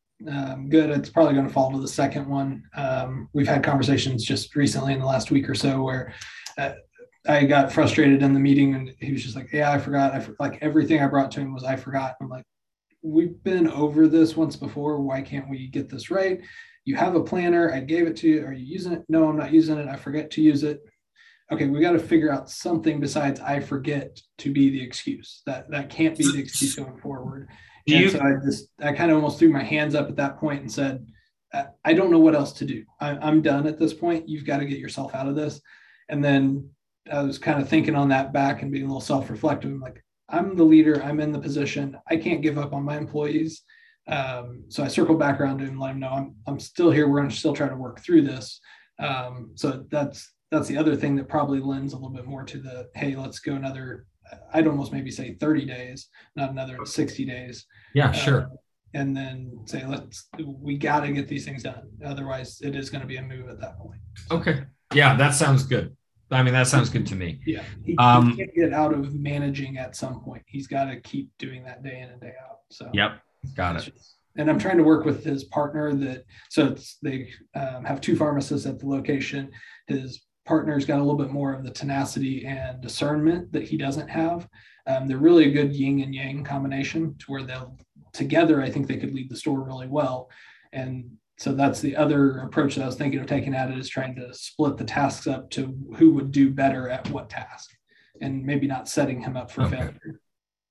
um, good. It's probably going to fall to the second one. Um, we've had conversations just recently in the last week or so where uh, I got frustrated in the meeting and he was just like, yeah, I forgot. I for- like everything I brought to him was, I forgot. I'm like, we've been over this once before. Why can't we get this right? You have a planner. I gave it to you. Are you using it? No, I'm not using it. I forget to use it. Okay, we got to figure out something besides I forget to be the excuse. That that can't be the excuse going forward. Do and you, so I just, I kind of almost threw my hands up at that point and said, I don't know what else to do. I, I'm done at this point. You've got to get yourself out of this. And then I was kind of thinking on that back and being a little self-reflective. I'm like, I'm the leader. I'm in the position. I can't give up on my employees. Um, so I circled back around to him and let him know I'm, I'm still here. We're going to still try to work through this. Um, so that's, that's the other thing that probably lends a little bit more to the, hey, let's go another, I'd almost maybe say thirty days, not another sixty days. yeah, sure. Uh, and then say, let's, we got to get these things done. Otherwise it is going to be a move at that point. So, Okay. Yeah, that sounds good. I mean, that sounds good to me. yeah. He, Um, he can't get out of managing at some point. He's got to keep doing that day in and day out. So, Yep. Got it's it. just- and I'm trying to work with his partner that, so it's, they um, have two pharmacists at the location. His partner's got a little bit more of the tenacity and discernment that he doesn't have. Um, they're really a good yin and yang combination to where they'll together, I think they could lead the store really well. And so that's the other approach that I was thinking of taking at it, is trying to split the tasks up to who would do better at what task, and maybe not setting him up for Okay. failure.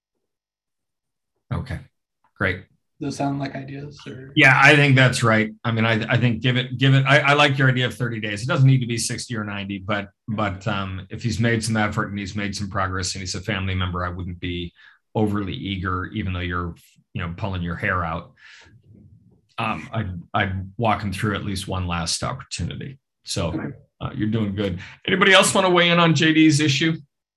Okay. Great. Those sound like ideas? Or? Yeah, I think that's right. I mean, I, I think give it, give it, I, I like your idea of thirty days. It doesn't need to be sixty or ninety, but, but um, if he's made some effort and he's made some progress and he's a family member, I wouldn't be overly eager, even though you're, you know, pulling your hair out. Um, I'd, I'd walk him through at least one last opportunity. So uh, you're doing good. Anybody else want to weigh in on J D's issue?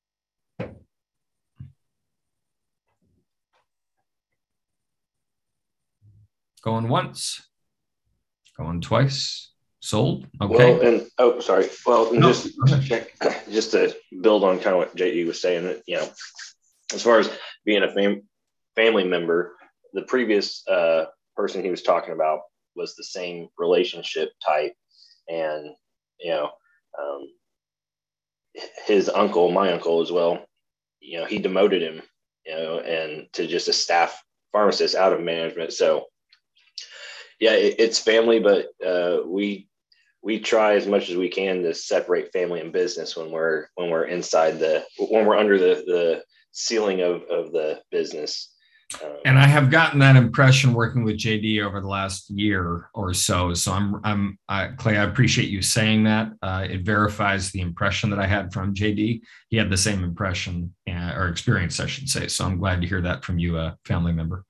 Going once, going twice, sold. Okay. Well, and oh, sorry. Well, and No, just go ahead. check, just to build on kind of what J E was saying, that, you know, as far as being a fam- family member, the previous uh, person he was talking about was the same relationship type, and you know, um, his uncle, my uncle as well, you know, he demoted him, you know, and to just a staff pharmacist out of management. So yeah, it, it's family, but uh, we we try as much as we can to separate family and business when we're when we're inside the when we're under the the ceiling of of the business. Um, And I have gotten that impression working with J D over the last year or so. So I'm, I'm, I, Clay, I appreciate you saying that. Uh, it verifies the impression that I had from J D. He had the same impression uh, or experience, I should say. So I'm glad to hear that from you, a family member.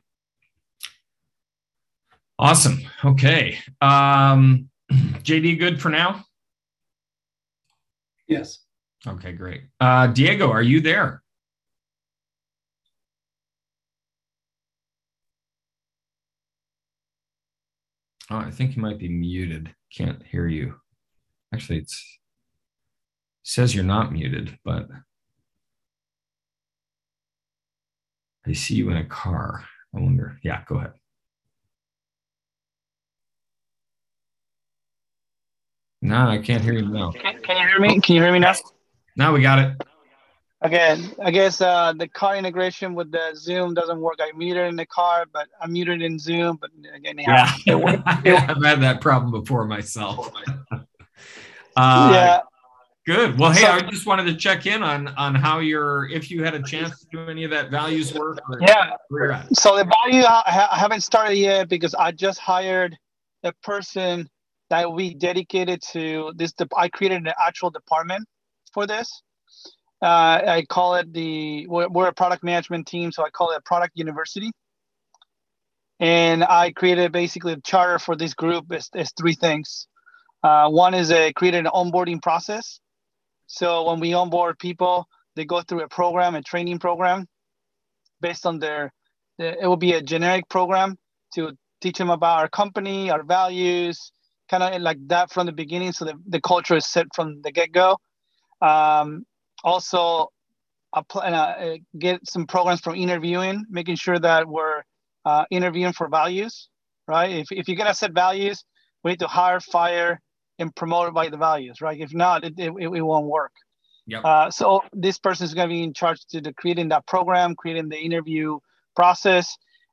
Awesome. Okay. Um, J D, good for now? Yes. Okay, great. Uh, Diego, are you there? Oh, I think you might be muted. Can't hear you. Actually, it's, it says you're not muted, but I see you in a car. I wonder. Yeah, go ahead. No, I can't hear you now. Can, can you hear me? Can you hear me now? Now we got it. Again, I guess uh, the car integration with the Zoom doesn't work. I muted in the car, but I'm muted in Zoom. But again, yeah, Yeah, it worked. I've had that problem before myself. Uh, yeah. Good. Well, hey, So- I just wanted to check in on on how you're, if you had a chance to do any of that values work. Or Yeah. where you're at. So the value, I, I haven't started yet because I just hired a person that we dedicated to this. De- I created an actual department for this. Uh, I call it the, we're, we're a product management team, so I call it a product university. And I created basically a charter for this group. It's, it's three things. Uh, one is a created an onboarding process. So when we onboard people, they go through a program, a training program based on their, it will be a generic program to teach them about our company, our values, kind of like that from the beginning. So the, the culture is set from the get-go. Um, also, apply, uh, get some programs from interviewing, making sure that we're uh, interviewing for values, right? If, if you're going to set values, we need to hire, fire, and promote by the values, right? If not, it, it, it won't work. Yep. Uh, so this person is going to be in charge to the creating that program, creating the interview process,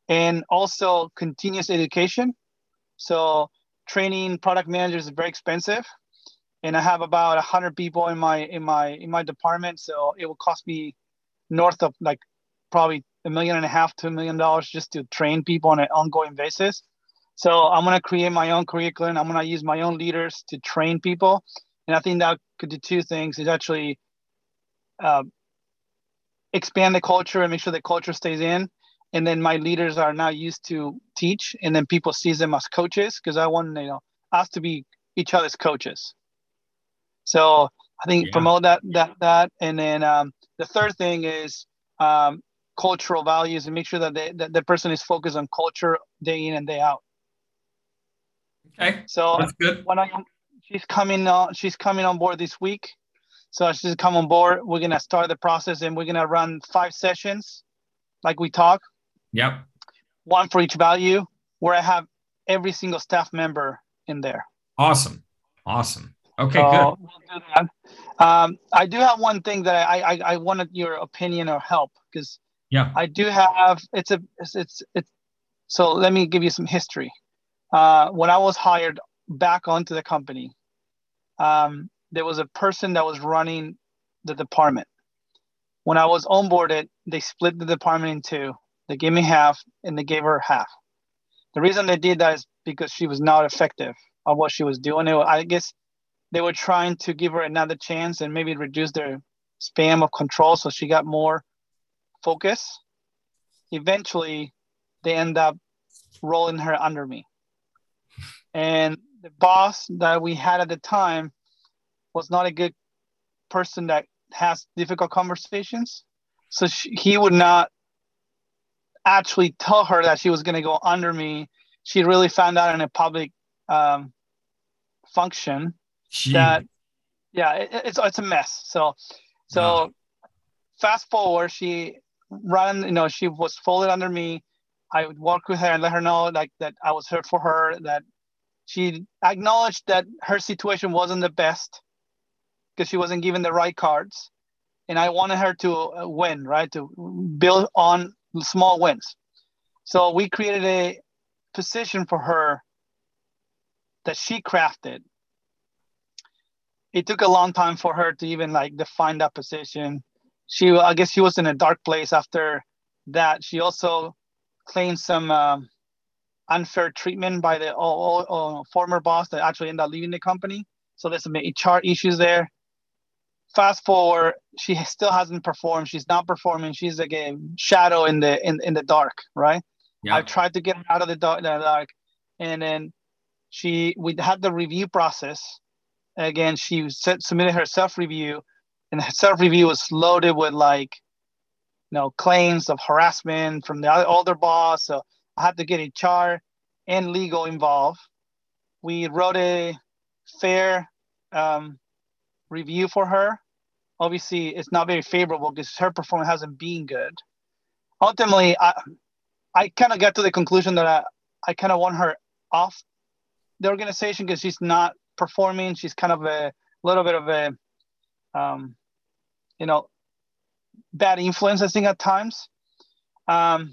and also continuous education. So training product managers is very expensive, and I have about a hundred people in my in my in my department. So it will cost me north of like probably a million and a half to a million dollars just to train people on an ongoing basis. So I'm gonna create my own curriculum. I'm gonna use my own leaders to train people, and I think that could do two things: is actually uh, expand the culture and make sure the culture stays in. And then my leaders are now used to teach, and then people sees them as coaches, because I want, you know, us to be each other's coaches. So I think yeah. promote that that that, and then um, the third thing is um, cultural values, and make sure that, they, that the person is focused on culture day in and day out. Okay, so that's good. When I she's coming on, she's coming on board this week. So she's come on board. We're gonna start the process, and we're gonna run five sessions, like we talk. Yep. One for each value, where I have every single staff member in there. Awesome. Awesome. Okay, so good. We'll do that. Um, I do have one thing that I I, I wanted your opinion or help, because yeah, I do have it's a it's it's, it's so let me give you some history. Uh, when I was hired back onto the company, um, there was a person that was running the department. When I was onboarded, they split the department in two. They gave me half, and they gave her half. The reason they did that is because she was not effective on what she was doing. I guess they were trying to give her another chance and maybe reduce their span of control, so she got more focus. Eventually, they end up rolling her under me. And the boss that we had at the time was not a good person that has difficult conversations. So she, he would not actually tell her that she was going to go under me. She really found out in a public um, function Jeez. that, yeah, it, it's it's a mess. So, so oh. fast forward, she ran, you know, she was folded under me. I would work with her and let her know like that I was here for her, that she acknowledged that her situation wasn't the best because she wasn't given the right cards. And I wanted her to win, right? To build on small wins. So we created a position for her that she crafted. It took a long time for her to even like define that position. She, I guess she was in a dark place after that. She also claimed some um, unfair treatment by the all, all, all former boss that actually ended up leaving the company. So there's some H R issues there. Fast forward, she still hasn't performed. She's not performing. She's like a shadow in the in, in the dark, right? Yeah. I've tried to get her out of the dark, the dark, and then she we had the review process. Again, she set, submitted her self-review, and her self-review was loaded with like, you know, claims of harassment from the older boss. So I had to get H R and legal involved. We wrote a fair um, review for her. Obviously, it's not very favorable because her performance hasn't been good. Ultimately, I I kind of got to the conclusion that I, I kind of want her off the organization because she's not performing. She's kind of a little bit of a, um, you know, bad influence, I think, at times. Um,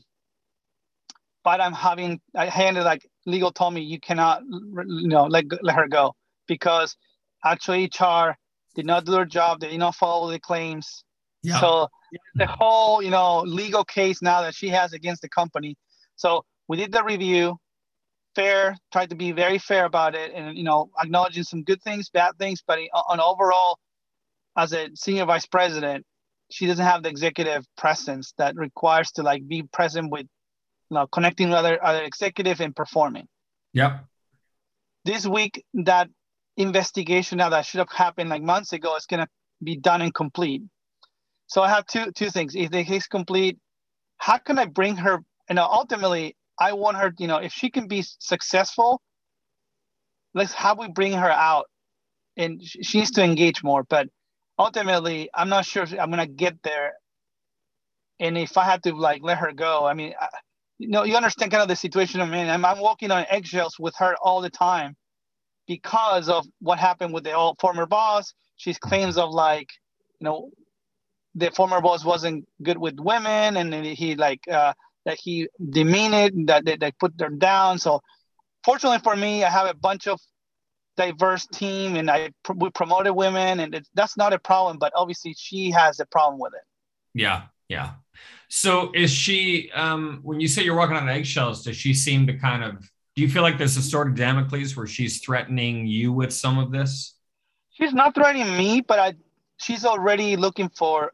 but I'm having, I handed like legal told me you cannot, you know, let, let her go because actually H R did not do their job. They did not follow the claims. Yeah. So the whole, you know, legal case now that she has against the company. So we did the review, fair, tried to be very fair about it, and you know, acknowledging some good things, bad things, but on overall, as a senior vice president, she doesn't have the executive presence that requires to like be present with, you know, connecting with other other executive and performing. Yep. This week, that investigation now that should have happened like months ago is gonna be done and complete. So I have two two things. If the case is complete, how can I bring her? You know, ultimately, I want her. You know, if she can be successful, let's how we bring her out, and she needs to engage more. But ultimately, I'm not sure if I'm gonna get there. And if I had to like let her go, I mean, I, you know, you understand kind of the situation I'm in. I'm, I'm walking on eggshells with her all the time because of what happened with the old former boss. She's claims of like, you know, the former boss wasn't good with women, and he like uh, that he demeaned, that they, they put them down. So fortunately for me, I have a bunch of diverse team, and I we promoted women, and it, that's not a problem. But obviously, she has a problem with it. Yeah, yeah. So is she? Um, when you say you're walking on eggshells, does she seem to kind of? Do you feel like there's a sword of Damocles where she's threatening you with some of this? She's not threatening me, but I. She's already looking for,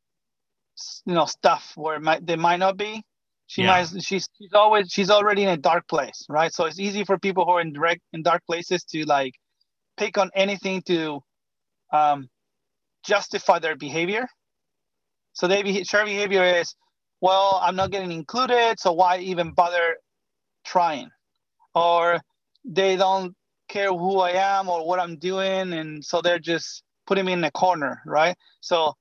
you know, stuff where it might, they might not be. She yeah. might. She's she's always she's already in a dark place, right? So it's easy for people who are in direct in dark places to like pick on anything to um, justify their behavior. So they be, their behavior is, well, I'm not getting included, so why even bother trying? Or they don't care who I am or what I'm doing, and so they're just putting me in a corner, right? So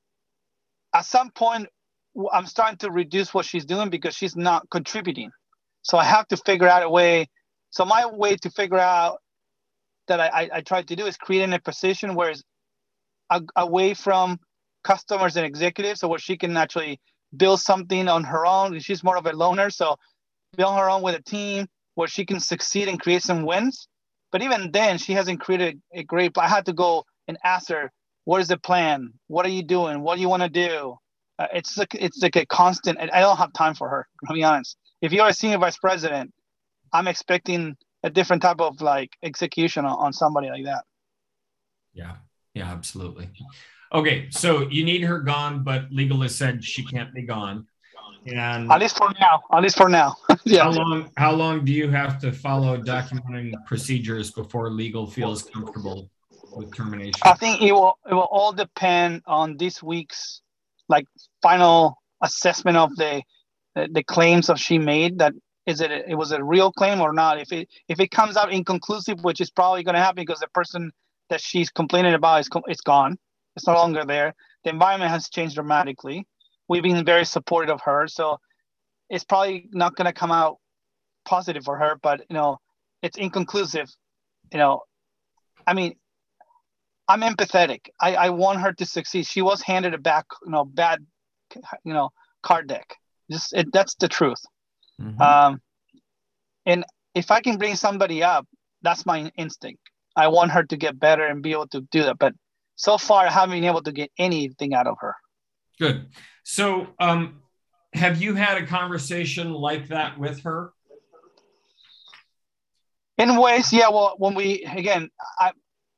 at some point, I'm starting to reduce what she's doing because she's not contributing. So I have to figure out a way. So my way to figure out that I, I, I try to do is creating a position where it's a, away from customers and executives, so where she can actually build something on her own. She's more of a loner, so build her own with a team where she can succeed and create some wins. But even then, she hasn't created a great. I had to go and ask her, what is the plan? What are you doing? What do you want to do? Uh, it's like it's like a constant. I don't have time for her, to be honest. If you're a senior vice president, I'm expecting a different type of like execution on, on somebody like that. Yeah, yeah, absolutely. Okay, so you need her gone, but legal has said she can't be gone. And at least for now. At least for now. Yeah. How long? How long do you have to follow documenting procedures before legal feels comfortable with termination? I think it will. It will all depend on this week's like final assessment of the the, the claims that she made. That is it. It was a real claim or not. If it if it comes out inconclusive, which is probably going to happen because the person that she's complaining about is is gone. It's no longer there. The environment has changed dramatically. We've been very supportive of her, so it's probably not going to come out positive for her. But you know, it's inconclusive. You know, I mean, I'm empathetic. I, I want her to succeed. She was handed a back, you know, bad, you know, card deck. Just it, that's the truth. Mm-hmm. Um, and if I can bring somebody up, that's my instinct. I want her to get better and be able to do that. But so far, I haven't been able to get anything out of her. Good. So um, have you had a conversation like that with her? In ways, yeah. Well, when we, again, I,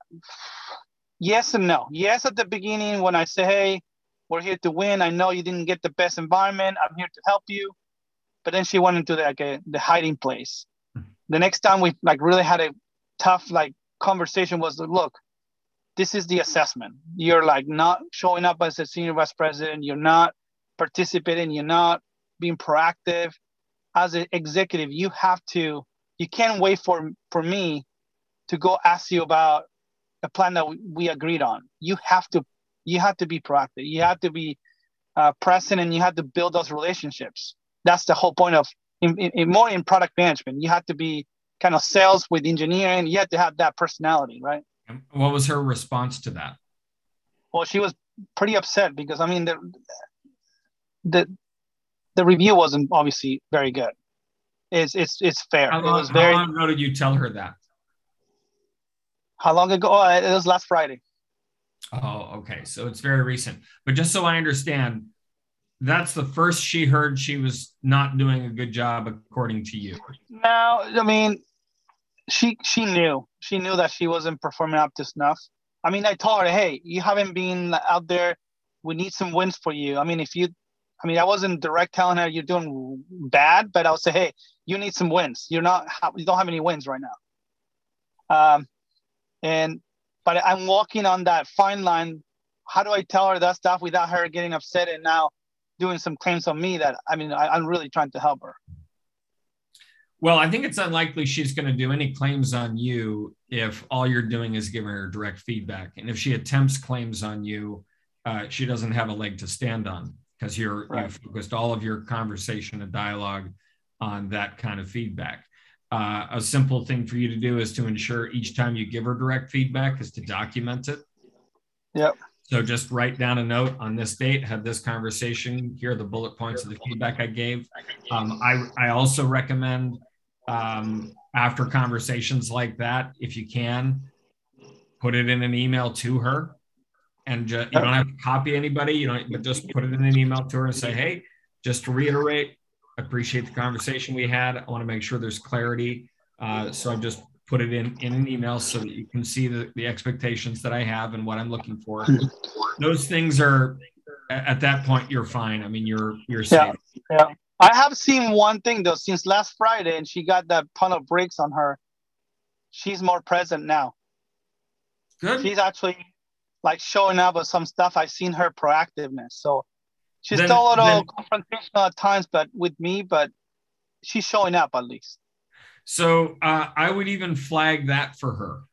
yes and no. Yes, at the beginning, when I say, hey, we're here to win. I know you didn't get the best environment. I'm here to help you. But then she went into the, like a, the hiding place. The next time we like really had a tough like conversation was, look, this is the assessment. You're like not showing up as a senior vice president. You're not participating. You're not being proactive. As an executive, you have to, you can't wait for, for me to go ask you about a plan that we, we agreed on. You have to, you have to be proactive. You have to be uh, present, and you have to build those relationships. That's the whole point of in, in, more in product management. You have to be kind of sales with engineering. You have to have that personality, right? What was her response to that? Well, she was pretty upset because I mean the the the review wasn't obviously very good. It's it's it's fair. How long, it was very, how long ago did you tell her that? How long ago? Oh, it was last Friday. Oh, okay. So it's very recent. But just so I understand, that's the first she heard she was not doing a good job according to you. No, I mean, she she knew. She knew that she wasn't performing up to snuff. I mean, I told her, hey, you haven't been out there. We need some wins for you. I mean, if you, I mean, I wasn't direct telling her you're doing bad, but I would say, hey, you need some wins. You're not, you don't have any wins right now. Um, and, but I'm walking on that fine line. How do I tell her that stuff without her getting upset and now doing some claims on me that, I mean, I, I'm really trying to help her. Well, I think it's unlikely she's going to do any claims on you if all you're doing is giving her direct feedback. And if she attempts claims on you, uh, she doesn't have a leg to stand on because you're right. You've focused all of your conversation and dialogue on that kind of feedback. Uh, a simple thing for you to do is to ensure each time you give her direct feedback is to document it. Yep. So just write down a note on this date, had this conversation. Here are the bullet points of the feedback I gave. Um, I, I also recommend um, after conversations like that, if you can, put it in an email to her. And ju- you don't have to copy anybody, you know, but just put it in an email to her and say, hey, just to reiterate, appreciate the conversation we had. I want to make sure there's clarity. Uh, so I've just put it in, in an email so that you can see the, the expectations that I have and what I'm looking for. Those things are, at that point, you're fine. I mean, you're, you're safe. Yeah, yeah. I have seen one thing though, since last Friday, and she got that ton of bricks on her. She's more present now. Good. She's actually like showing up with some stuff. I've seen her proactiveness. So she's Then- still a little then- confrontational at times, but with me, but she's showing up at least. So uh, I would even flag that for her.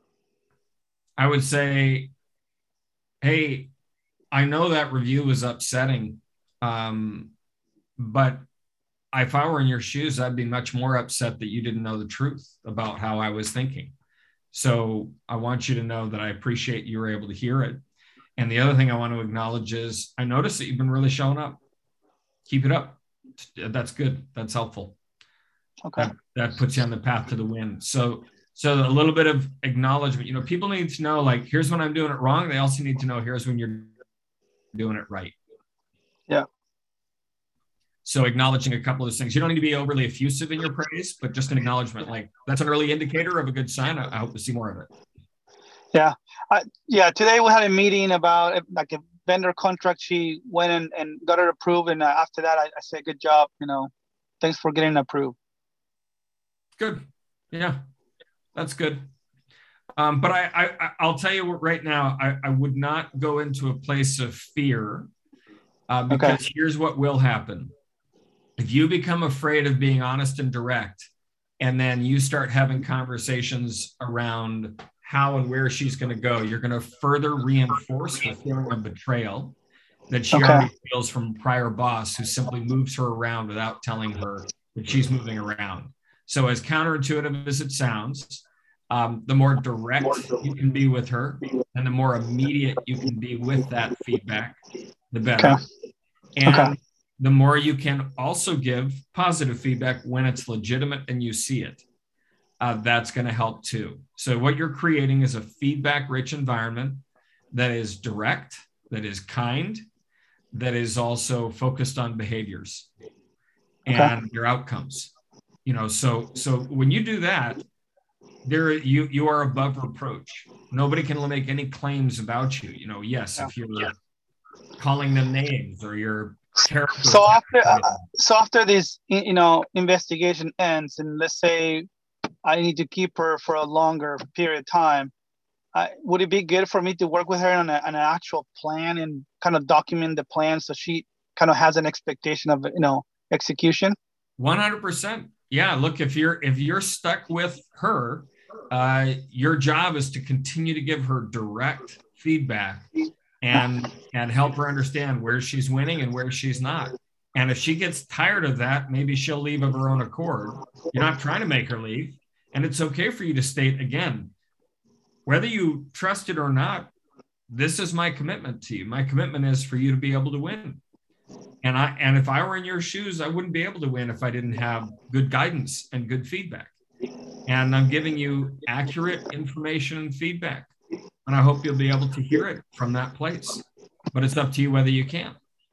I would say, hey, I know that review was upsetting, um, but if I were in your shoes, I'd be much more upset that you didn't know the truth about how I was thinking. So I want you to know that I appreciate you were able to hear it. And the other thing I want to acknowledge is I noticed that you've been really showing up. Keep it up. That's good. That's helpful. Okay. That, that puts you on the path to the win. So, so a little bit of acknowledgement, you know, people need to know, like, here's when I'm doing it wrong. They also need to know, here's when you're doing it right. Yeah. So acknowledging a couple of those things. You don't need to be overly effusive in your praise, but just an acknowledgement, like that's an early indicator of a good sign. I, I hope to see more of it. Yeah. I, yeah. Today we had a meeting about like a vendor contract. She went in and got it approved. And uh, after that, I, I said, good job. You know, thanks for getting approved. Good. Yeah, that's good. Um, but I, I, I'll tell you what, right now, I, I would not go into a place of fear uh, because Okay. here's what will happen. If you become afraid of being honest and direct, and then you start having conversations around how and where she's going to go, you're going to further reinforce the feeling of betrayal that she Okay. already feels from prior boss who simply moves her around without telling her that she's moving around. So as counterintuitive as it sounds, um, the more direct you can be with her and the more immediate you can be with that feedback, the better. Okay. And Okay. the more you can also give positive feedback when it's legitimate and you see it. Uh, that's going to help too. So what you're creating is a feedback-rich environment that is direct, that is kind, that is also focused on behaviors and Okay. your outcomes. You know, so so when you do that, there you you are above reproach. Nobody can make any claims about you. You know, yes, if you're calling them names or you're character. So after uh, so after this, you know, investigation ends, and let's say I need to keep her for a longer period of time, uh, would it be good for me to work with her on, a, on an actual plan and kind of document the plan so she kind of has an expectation of, you know, execution? one hundred percent. Yeah. Look, if you're if you're stuck with her, uh, your job is to continue to give her direct feedback and and help her understand where she's winning and where she's not. And if she gets tired of that, maybe she'll leave of her own accord. You're not trying to make her leave. And it's okay for you to state again, whether you trust it or not, this is my commitment to you. My commitment is for you to be able to win. And I and if I were in your shoes, I wouldn't be able to win if I didn't have good guidance and good feedback. And I'm giving you accurate information and feedback. And I hope you'll be able to hear it from that place. But it's up to you whether you can.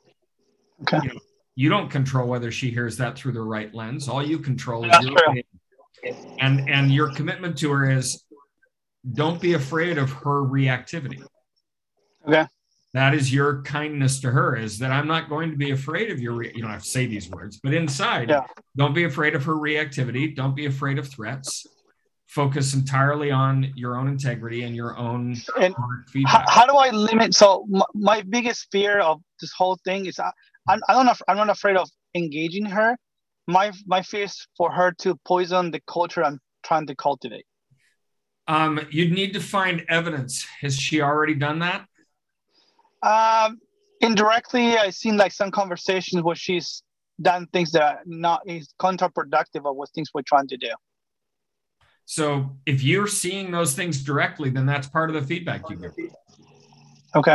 Okay. You know, you don't control whether she hears that through the right lens. All you control is That's your true. opinion. And and your commitment to her is don't be afraid of her reactivity. Okay. That is your kindness to her, is that I'm not going to be afraid of your, re- you don't have to say these words, but inside, Yeah. don't be afraid of her reactivity. Don't be afraid of threats. Focus entirely on your own integrity and your own And feedback. How, how do I limit? So my, my biggest fear of this whole thing is I, I'm, I don't know, I'm not afraid of engaging her. My, my fear is for her to poison the culture I'm trying to cultivate. Um, you'd need to find evidence. Has she already done that? Um, indirectly, I've seen like some conversations where she's done things that are not is counterproductive of what things we're trying to do. So if you're seeing those things directly, then that's part of the feedback you give. Okay.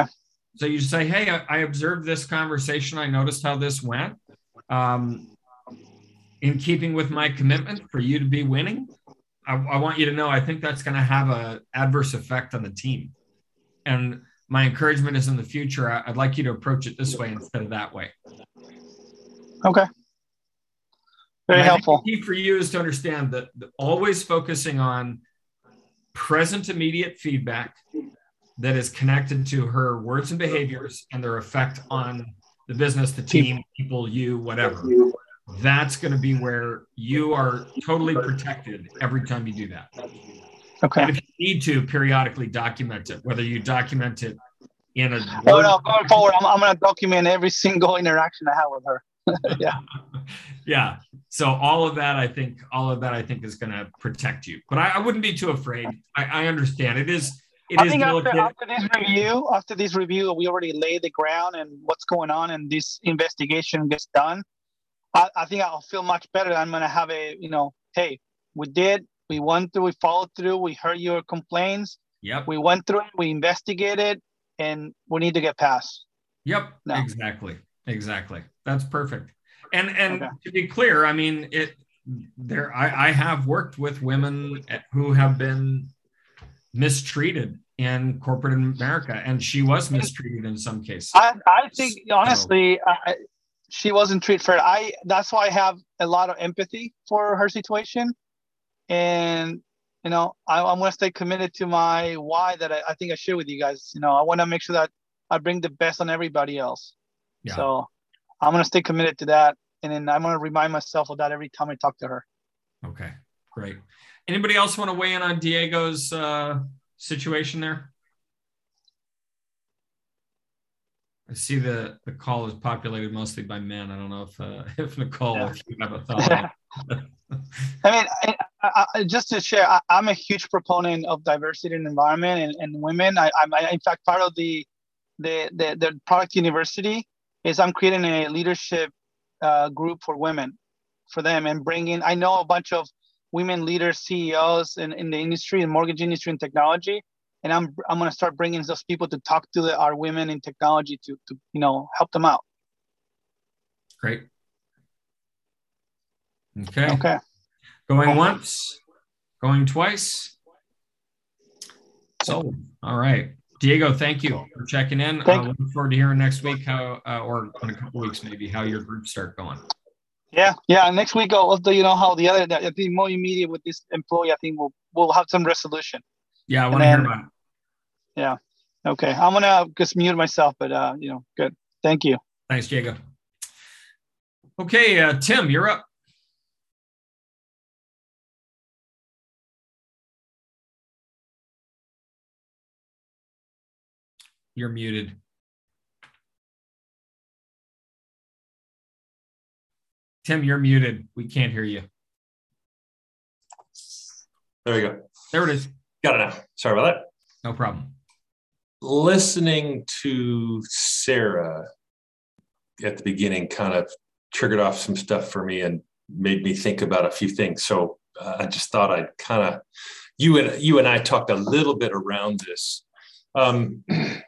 So you say, hey, I, I observed this conversation. I noticed how this went. Um, in keeping with my commitment for you to be winning, I, I want you to know I think that's going to have an adverse effect on the team. And my encouragement is in the future, I, I'd like you to approach it this way instead of that way. Okay. Very helpful. The key for you is to understand that always focusing on present immediate feedback that is connected to her words and behaviors and their effect on the business, the team, people, you, whatever. That's going to be where you are totally protected every time you do that. Okay. And if you need to, periodically document it, whether you document it in a. Oh, no, going forward, I'm, I'm going to document every single interaction I have with her. Yeah. Yeah. So all of that, I think, all of that, I think is going to protect you. But I, I wouldn't be too afraid. I, I understand it is. It I is think after, delicate. after this review, after this review, we already laid the ground and what's going on, and this investigation gets done. I, I think I'll feel much better. I'm going to have a, you know, hey, we did, we went through, we followed through, we heard your complaints. Yep. We went through it, we investigated, and we need to get past. Yep. No. Exactly. Exactly. That's perfect. And and Okay. to be clear, I mean, it there. I, I have worked with women who have been mistreated in corporate America, and she was mistreated in some cases. I, I think honestly, I, she wasn't treated fair. I that's why I have a lot of empathy for her situation, and you know, I, I'm going to stay committed to my why that I, I think I share with you guys. You know, I want to make sure that I bring the best on everybody else. Yeah. So I'm going to stay committed to that, and then I'm going to remind myself of that every time I talk to her. Okay, great. Anybody else want to weigh in on Diego's uh, situation there? I see the the call is populated mostly by men. I don't know if uh, if Nicole, Yeah. if you have a thought. I mean, I, I, I, just to share, I, I'm a huge proponent of diversity in environment and, and women. I, I'm, I, in fact, part of the, the the the product university is I'm creating a leadership uh, group for women, for them, and bringing. I know a bunch of women leaders, C E Os in, in the industry, in mortgage industry and technology, and I'm I'm going to start bringing those people to talk to the, our women in technology to to you know help them out. Great. Okay. Okay. Going once, going twice. So, all right. Diego, thank you for checking in. Thank uh, looking forward to hearing next week how, uh, or in a couple weeks maybe, how your groups start going. Yeah, yeah. Next week, I'll do you know how the other. I think more immediate with this employee. I think we'll we'll have some resolution. Yeah, I want to hear about it. Yeah. Okay. I'm gonna just mute myself, but uh, you know, good. Thank you. Thanks, Diego. Okay, uh, Tim, you're up. You're muted. Tim, you're muted. We can't hear you. There we go. There it is. Got it now. Sorry about that. No problem. Listening to Sarah at the beginning kind of triggered off some stuff for me and made me think about a few things. So uh, I just thought I'd kind of, you and you and I talked a little bit around this. Um,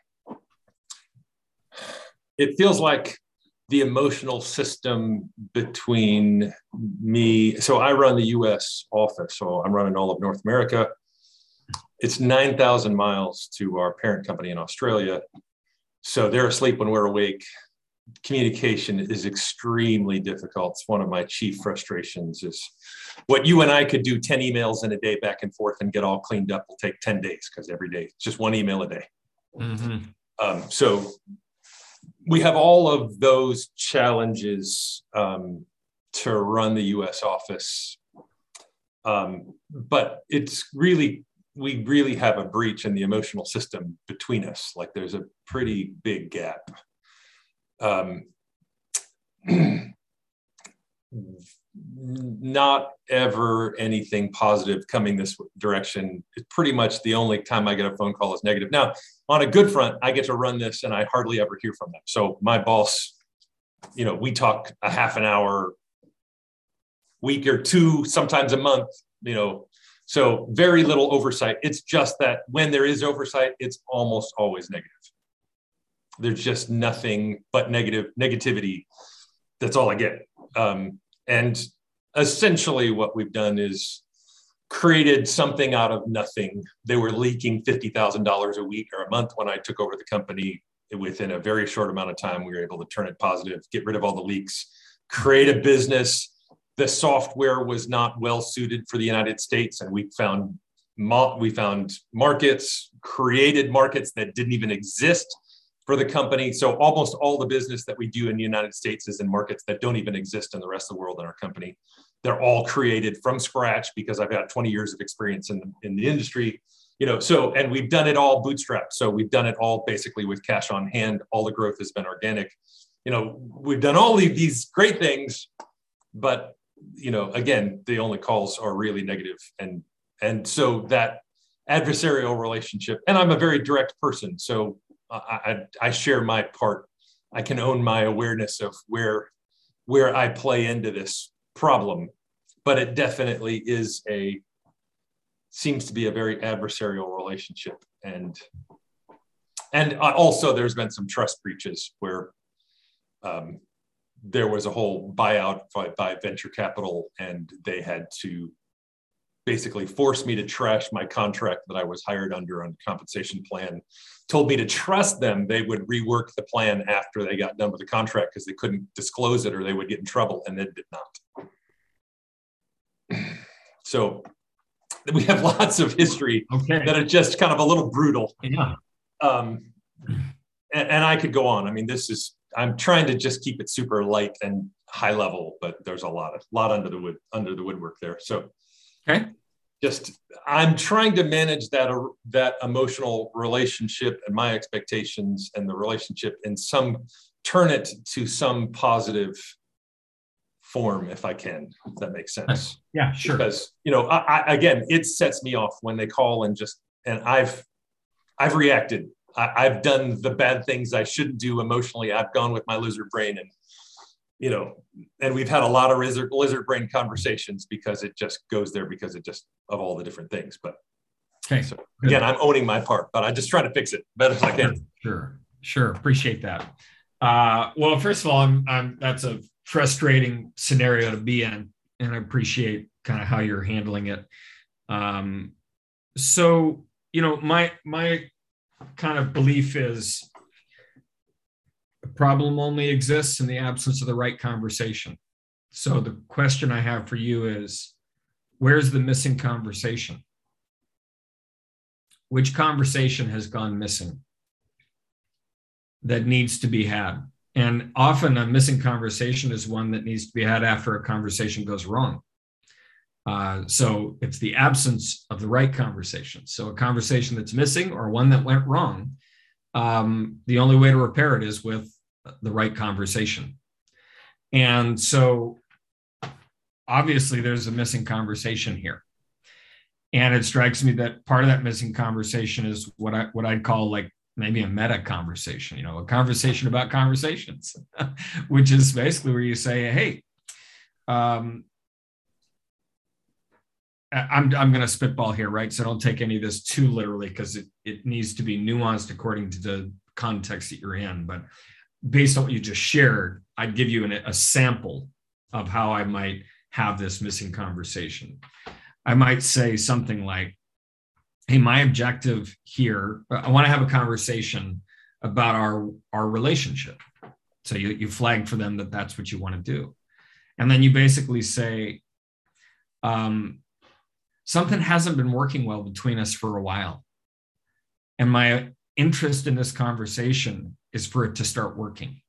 it feels like the emotional system between me. So I run the U S office. So I'm running all of North America. It's nine thousand miles to our parent company in Australia. So they're asleep when we're awake. Communication is extremely difficult. It's one of my chief frustrations is what you and I could do ten emails in a day back and forth and get all cleaned up will take ten days because every day, it's just one email a day. Mm-hmm. Um, so we have all of those challenges um, to run the U S office. Um, but it's really, we really have a breach in the emotional system between us. Like there's a pretty big gap. Um, not ever anything positive coming this direction. It's pretty much the only time I get a phone call is negative. Now, on a good front, I get to run this and I hardly ever hear from them. So my boss, you know, we talk a half an hour, week or two, sometimes a month, you know, so very little oversight. It's just that when there is oversight, it's almost always negative. there's just nothing but negative negativity. That's all I get. Um, and essentially what we've done is created something out of nothing. They were leaking fifty thousand dollars a week or a month when I took over the company. Within a very short amount of time, we were able to turn it positive, get rid of all the leaks, create a business. The software was not well suited for the United States, and we found we found markets, created markets that didn't even exist for the company. So almost all the business that we do in the United States is in markets that don't even exist in the rest of the world in our company. They're all created from scratch because I've got twenty years of experience in the, in the industry. You know, so, and we've done it all bootstrapped. So we've done it all basically with cash on hand. All the growth has been organic. You know, we've done all of these great things, but, you know, again, the only calls are really negative. And, and so that adversarial relationship, and I'm a very direct person. So I, I, I share my part. I can own my awareness of where, where I play into this problem, but it definitely is a, seems to be a very adversarial relationship. And, and also there's been some trust breaches where um, there was a whole buyout by, by venture capital, and they had to basically force me to trash my contract that I was hired under on compensation plan, told me to trust them. They would rework the plan after they got done with the contract because they couldn't disclose it or they would get in trouble, and they did not. So we have lots of history okay. that are just kind of a little brutal. Yeah. Um, and, and I could go on. I mean, this is, I'm trying to just keep it super light and high level, but there's a lot of, lot under the wood, under the woodwork there. So, okay. Just, I'm trying to manage that, uh, that emotional relationship and my expectations and the relationship and some, turn it to some positive form if I can, if that makes sense. Yeah, sure. Because, you know, I, I, again, it sets me off when they call and just, and I've, I've reacted. I, I've done the bad things I shouldn't do emotionally. I've gone with my lizard brain and, you know, and we've had a lot of lizard, lizard brain conversations because it just goes there because it just, of all the different things. But okay. So again, I'm owning my part, but I just try to fix it better as I can. Sure. Sure. Appreciate that. Uh, well, first of all, I'm, I'm, that's a frustrating scenario to be in, and I appreciate kind of how you're handling it. Um, so, you know, my, my kind of belief is a problem only exists in the absence of the right conversation. So the question I have for you is, where's the missing conversation? Which conversation has gone missing that needs to be had? And often a missing conversation is one that needs to be had after a conversation goes wrong. Uh, so it's the absence of the right conversation. So a conversation that's missing or one that went wrong, um, the only way to repair it is with the right conversation. And so obviously there's a missing conversation here. And it strikes me that part of that missing conversation is what I, what I'd call like maybe a meta conversation, you know, a conversation about conversations, which is basically where you say, hey, um, I'm, I'm going to spitball here, right? So don't take any of this too literally because it, it needs to be nuanced according to the context that you're in. But based on what you just shared, I'd give you an, a sample of how I might have this missing conversation. I might say something like, hey, my objective here, I want to have a conversation about our, our relationship. So you, you flag for them that that's what you want to do. And then you basically say, um, something hasn't been working well between us for a while. And my interest in this conversation is for it to start working.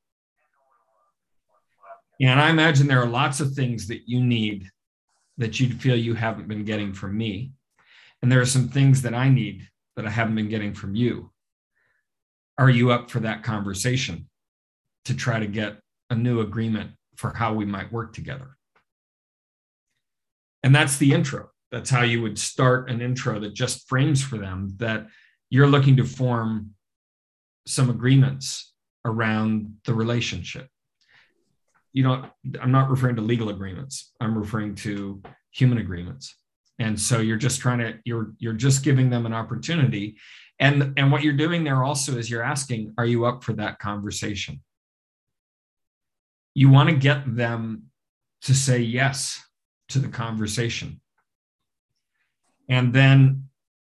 And I imagine there are lots of things that you need that you feel you haven't been getting from me. And there are some things that I need that I haven't been getting from you. Are you up for that conversation to try to get a new agreement for how we might work together? And that's the intro. That's how you would start an intro that just frames for them that you're looking to form some agreements around the relationship. You know, I'm not referring to legal agreements. I'm referring to human agreements. And so you're just trying to, you're, you're just giving them an opportunity. And, and what you're doing there also is you're asking, are you up for that conversation? You want to get them to say yes to the conversation. And then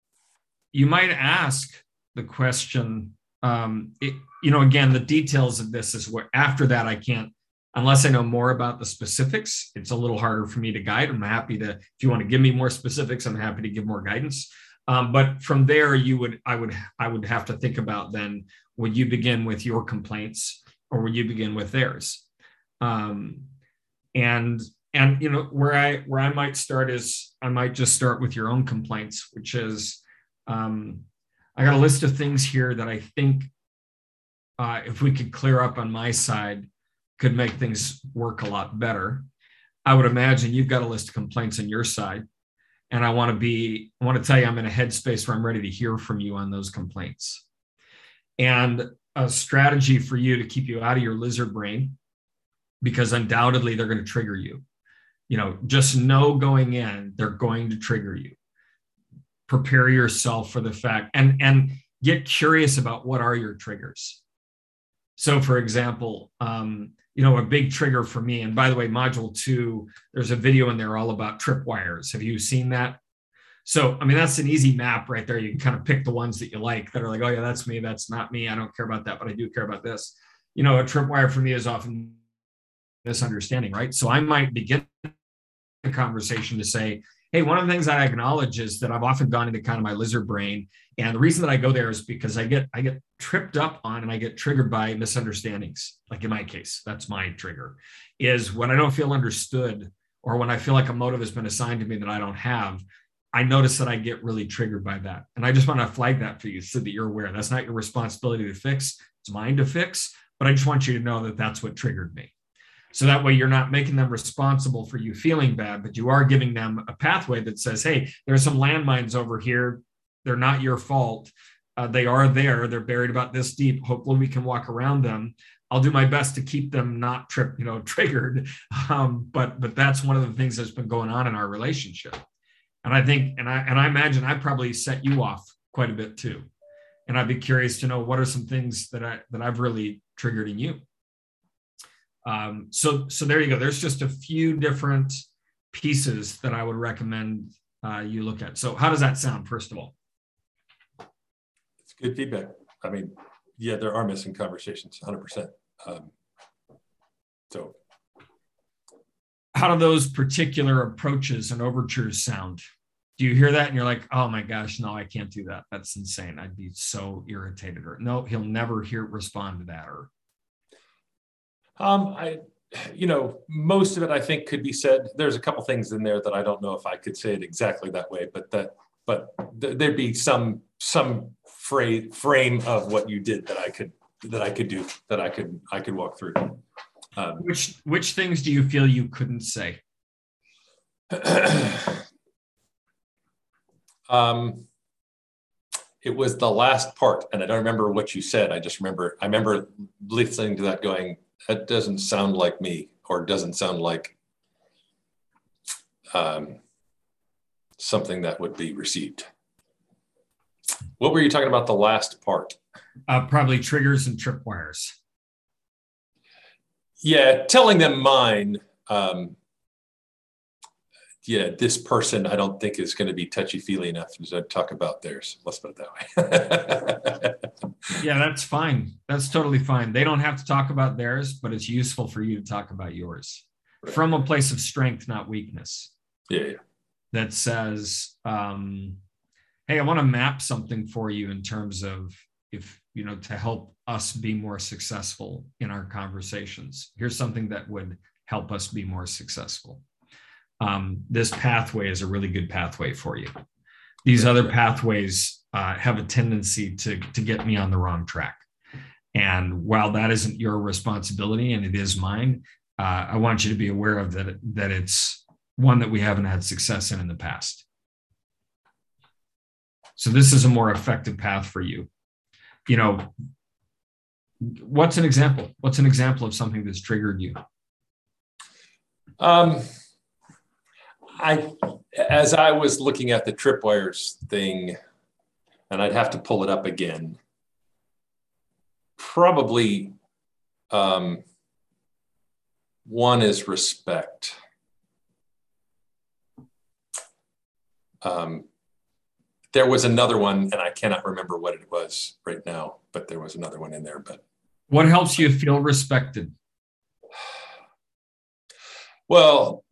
you might ask the question, um, it, you know, again, the details of this is what, after that, I can't, unless I know more about the specifics, it's a little harder for me to guide. I'm happy to, if you want to give me more specifics, I'm happy to give more guidance. Um, but from there, you would, I would, I would have to think about then, would you begin with your complaints or would you begin with theirs? Um, and, and, you know, where I, where I might start is I might just start with your own complaints, which is, um, I got a list of things here that I think uh, if we could clear up on my side, could make things work a lot better. I would imagine you've got a list of complaints on your side. And I want to be, I want to tell you, I'm in a headspace where I'm ready to hear from you on those complaints. And a strategy for you to keep you out of your lizard brain, because undoubtedly they're going to trigger you. You know, just know going in, they're going to trigger you. Prepare yourself for the fact and, and get curious about what are your triggers. So for example, um, you know, a big trigger for me, and by the way, module two, there's a video in there all about tripwires. Have you seen that? So, I mean, that's an easy map right there. You can kind of pick the ones that you like that are like, oh yeah, that's me. That's not me. I don't care about that, but I do care about this. You know, a tripwire for me is often misunderstanding, right? So I might begin a conversation to say, hey, one of the things I acknowledge is that I've often gone into kind of my lizard brain. And the reason that I go there is because I get I get tripped up on and I get triggered by misunderstandings. Like in my case, that's my trigger, is when I don't feel understood or when I feel like a motive has been assigned to me that I don't have, I notice that I get really triggered by that. And I just want to flag that for you so that you're aware. That's not your responsibility to fix. It's mine to fix. But I just want you to know that that's what triggered me. So that way you're not making them responsible for you feeling bad, but you are giving them a pathway that says, hey, there's some landmines over here. They're not your fault. Uh, they are there. They're buried about this deep. Hopefully we can walk around them. I'll do my best to keep them not trip, you know, triggered. Um, but but that's one of the things that's been going on in our relationship. And I think, and I and I imagine I probably set you off quite a bit too. And I'd be curious to know what are some things that I that I've really triggered in you. Um, so, so there you go. There's just a few different pieces that I would recommend uh, you look at. So how does that sound, first of all? It's good feedback. I mean, yeah, there are missing conversations, one hundred percent. Um, so. How do those particular approaches and overtures sound? Do you hear that and you're like, oh my gosh, no, I can't do that. That's insane. I'd be so irritated. Or no, he'll never hear respond to that. Or Um, I, you know, most of it I think could be said. There's a couple things in there that I don't know if I could say it exactly that way, but that, but th- there'd be some some fra- frame of what you did that I could that I could do that I could I could walk through. Um, which which things do you feel you couldn't say? um, it was the last part, and I don't remember what you said. I just remember I remember listening to that, going, that doesn't sound like me, or doesn't sound like um, something that would be received. What were you talking about the last part? Uh, probably triggers and tripwires. Yeah, telling them mine. Um, yeah, this person I don't think is going to be touchy-feely enough to talk about theirs. Let's put it that way. Yeah, that's fine. That's totally fine. They don't have to talk about theirs, but it's useful for you to talk about yours right. From a place of strength, not weakness. Yeah, yeah. That says, um, hey, I want to map something for you in terms of if, you know, to help us be more successful in our conversations. Here's something that would help us be more successful. Um, this pathway is a really good pathway for you. These other pathways uh, have a tendency to, to get me on the wrong track. And while that isn't your responsibility and it is mine, uh, I want you to be aware of that, that it's one that we haven't had success in in the past. So this is a more effective path for you. You know, what's an example? What's an example of something that's triggered you? Um, I, as I was looking at the tripwires thing, and I'd have to pull it up again, probably um, one is respect. Um, there was another one, and I cannot remember what it was right now, but there was another one in there. But what helps you feel respected? Well,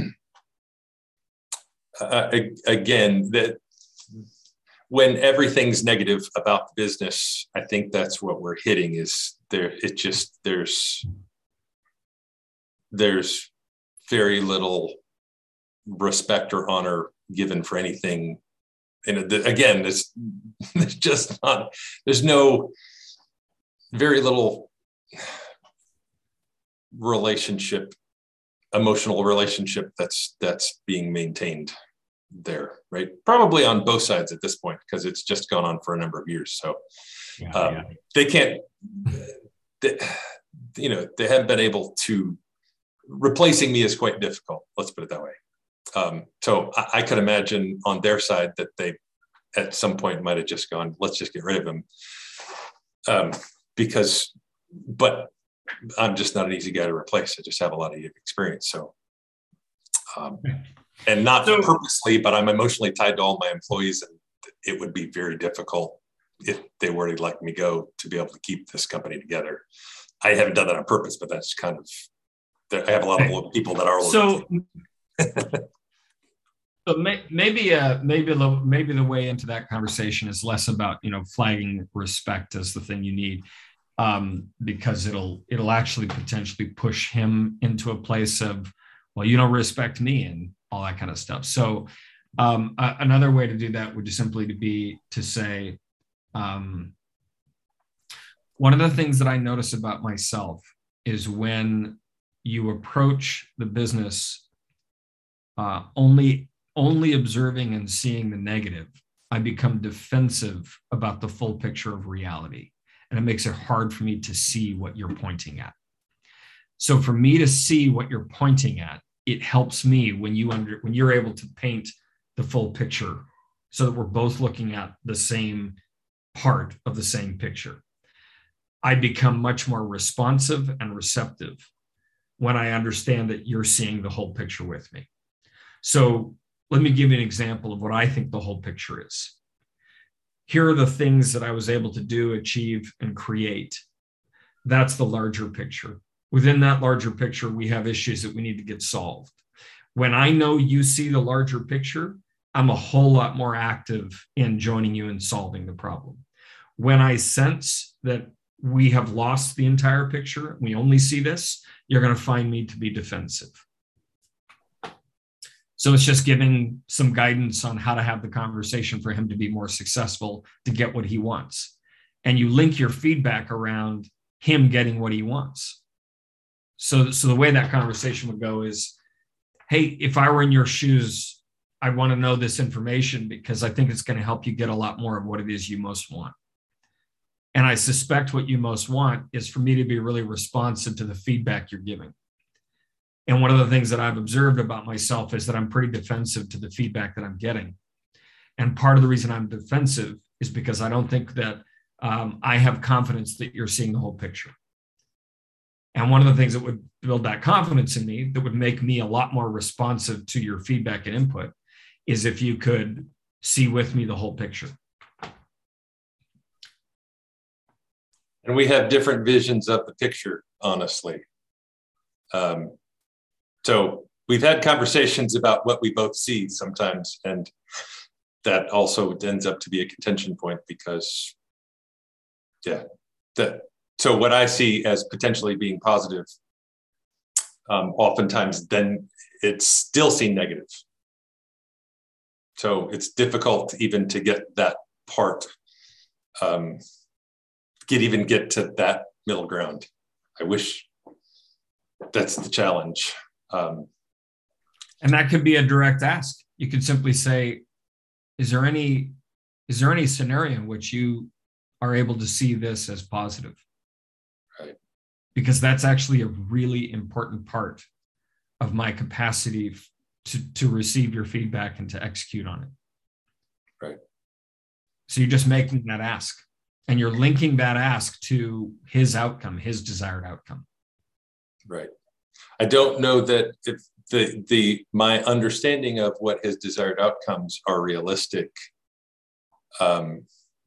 uh, again, that when everything's negative about the business, I think that's what we're hitting is there. It just, there's, there's very little respect or honor given for anything. And again, there's, there's just not, there's no, very little relationship, emotional relationship that's, that's being maintained there, right? Probably on both sides at this point, because it's just gone on for a number of years. So yeah, um, yeah. they can't, they, you know, they haven't been able to, replacing me is quite difficult. Let's put it that way. Um, so I, I could imagine on their side that they at some point might have just gone, let's just get rid of him. Um, because, but I'm just not an easy guy to replace. I just have a lot of experience. So, um, and not so, purposely, but I'm emotionally tied to all my employees, and it would be very difficult if they were to let me go to be able to keep this company together. I haven't done that on purpose, but that's kind of, I have a lot of people that are. So, so may, maybe, uh, maybe, the, maybe the way into that conversation is less about, you know, flagging respect as the thing you need, um, because it'll, it'll actually potentially push him into a place of, well, you don't respect me and all that kind of stuff. So um, uh, another way to do that would just simply to be to say, um, one of the things that I notice about myself is when you approach the business uh, only, only observing and seeing the negative, I become defensive about the full picture of reality. And it makes it hard for me to see what you're pointing at. So for me to see what you're pointing at, it helps me when you under when you're able to paint the full picture so that we're both looking at the same part of the same picture. I become much more responsive and receptive when I understand that you're seeing the whole picture with me. So let me give you an example of what I think the whole picture is. Here are the things that I was able to do, achieve, and create. That's the larger picture. Within that larger picture, we have issues that we need to get solved. When I know you see the larger picture, I'm a whole lot more active in joining you in solving the problem. When I sense that we have lost the entire picture, we only see this, you're going to find me to be defensive. So it's just giving some guidance on how to have the conversation for him to be more successful, to get what he wants. And you link your feedback around him getting what he wants. So, so the way that conversation would go is, hey, if I were in your shoes, I want to know this information because I think it's going to help you get a lot more of what it is you most want. And I suspect what you most want is for me to be really responsive to the feedback you're giving. And one of the things that I've observed about myself is that I'm pretty defensive to the feedback that I'm getting. And part of the reason I'm defensive is because I don't think that um, I have confidence that you're seeing the whole picture. And one of the things that would build that confidence in me, that would make me a lot more responsive to your feedback and input, is if you could see with me the whole picture. And we have different visions of the picture, honestly. Um, so we've had conversations about what we both see sometimes, and that also ends up to be a contention point because, yeah, that. So what I see as potentially being positive, um, oftentimes then it's still seen negative. So it's difficult even to get that part, um, get even get to that middle ground. I wish that's the challenge. Um, and that could be a direct ask. You could simply say, is there any, is there any scenario in which you are able to see this as positive? Right. Because that's actually a really important part of my capacity to, to receive your feedback and to execute on it. Right. So you're just making that ask, and you're linking that ask to his outcome, his desired outcome. Right. I don't know that if the the my understanding of what his desired outcomes are realistic. Um,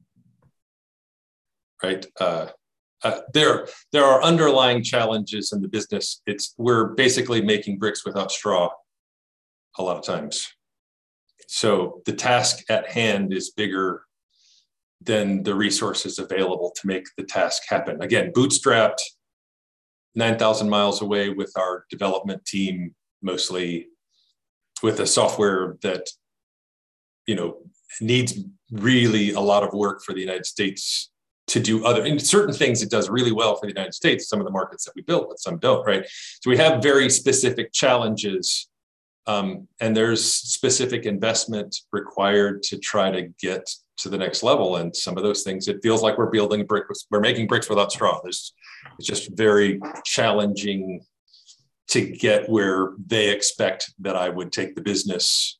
right. Uh, uh, there there are underlying challenges in the business. It's we're basically making bricks without straw a lot of times. So the task at hand is bigger than the resources available to make the task happen. Again, bootstrapped, nine thousand miles away with our development team, mostly with a software that, you know, needs really a lot of work for the United States to do other, in certain things it does really well for the United States, some of the markets that we built, but some don't, right? So we have very specific challenges. Um, and there's specific investment required to try to get to the next level. And some of those things, it feels like we're building bricks, we're making bricks without straw. There's, it's just very challenging to get where they expect that I would take the business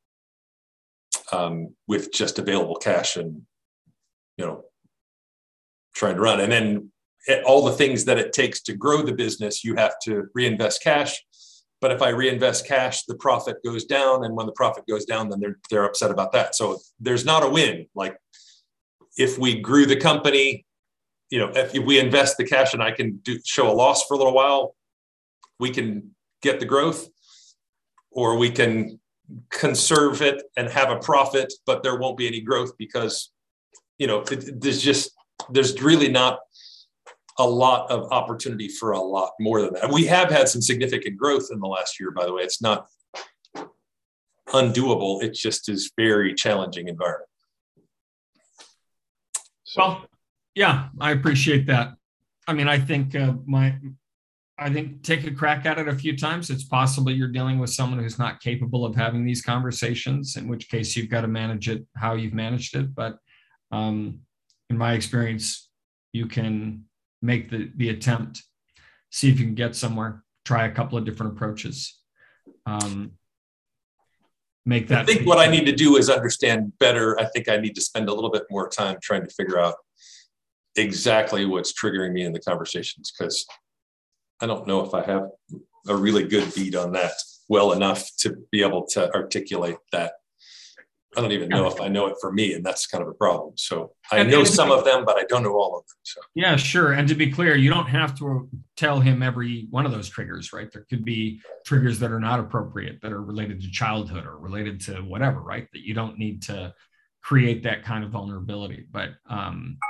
um, with just available cash and, you know, trying to run. And then it, all the things that it takes to grow the business, you have to reinvest cash. But if I reinvest cash, the profit goes down. And when the profit goes down, then they're, they're upset about that. So there's not a win. Like if we grew the company, you know, if we invest the cash and I can do, show a loss for a little while, we can get the growth, or we can conserve it and have a profit, but there won't be any growth because, you know, it, there's just, there's really not a lot of opportunity for a lot more than that. We have had some significant growth in the last year, by the way. It's not undoable. It just is very challenging environment. So. Well, yeah, I appreciate that. I mean, I think uh, my, I think take a crack at it a few times. It's possible you're dealing with someone who's not capable of having these conversations, in which case you've got to manage it how you've managed it. But um, in my experience, you can make the, the attempt, see if you can get somewhere, try a couple of different approaches. Um, make that. I think what I need to do is understand better. I think I need to spend a little bit more time trying to figure out exactly what's triggering me in the conversations, because I don't know if I have a really good beat on that well enough to be able to articulate that. I don't even know if I know it for me, and that's kind of a problem. So I know some of them, but I don't know all of them. So. Yeah, sure. And to be clear, you don't have to tell him every one of those triggers, right? There could be triggers that are not appropriate, that are related to childhood or related to whatever, right? That you don't need to create that kind of vulnerability. But um,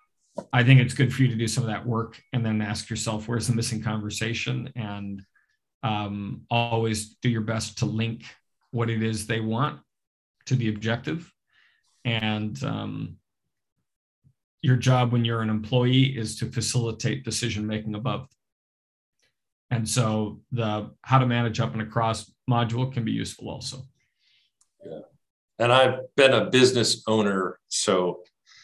I think it's good for you to do some of that work and then ask yourself, where's the missing conversation? And um, always do your best to link what it is they want to the objective. And um, your job when you're an employee is to facilitate decision-making above. And so the how to manage up and across module can be useful also. Yeah. And I've been a business owner, so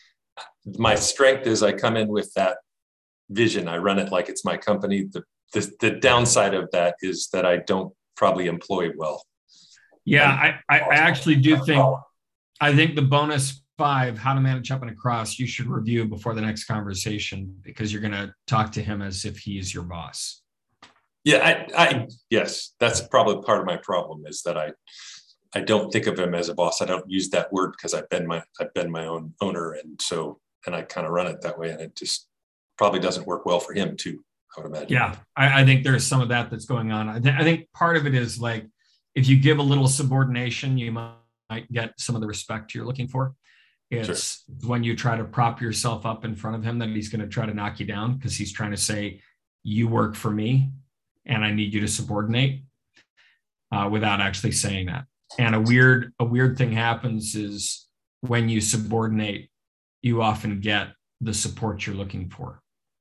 my strength is I come in with that vision. I run it like it's my company. The, the, the downside of that is that I don't probably employ well. Yeah, I, I actually do think, I think the bonus five, how to manage up and across, you should review before the next conversation, because you're going to talk to him as if he is your boss. Yeah, I, I, yes, that's probably part of my problem, is that I, I don't think of him as a boss. I don't use that word because I've been my, I've been my own owner. And so, and I kind of run it that way, and it just probably doesn't work well for him too, I would imagine. Yeah, I, I think there's some of that that's going on. I, th- I think part of it is like, if you give a little subordination, you might get some of the respect you're looking for. It's sure. When you try to prop yourself up in front of him that he's going to try to knock you down, because he's trying to say, you work for me and I need you to subordinate, uh, without actually saying that. And a weird, a weird thing happens is when you subordinate, you often get the support you're looking for.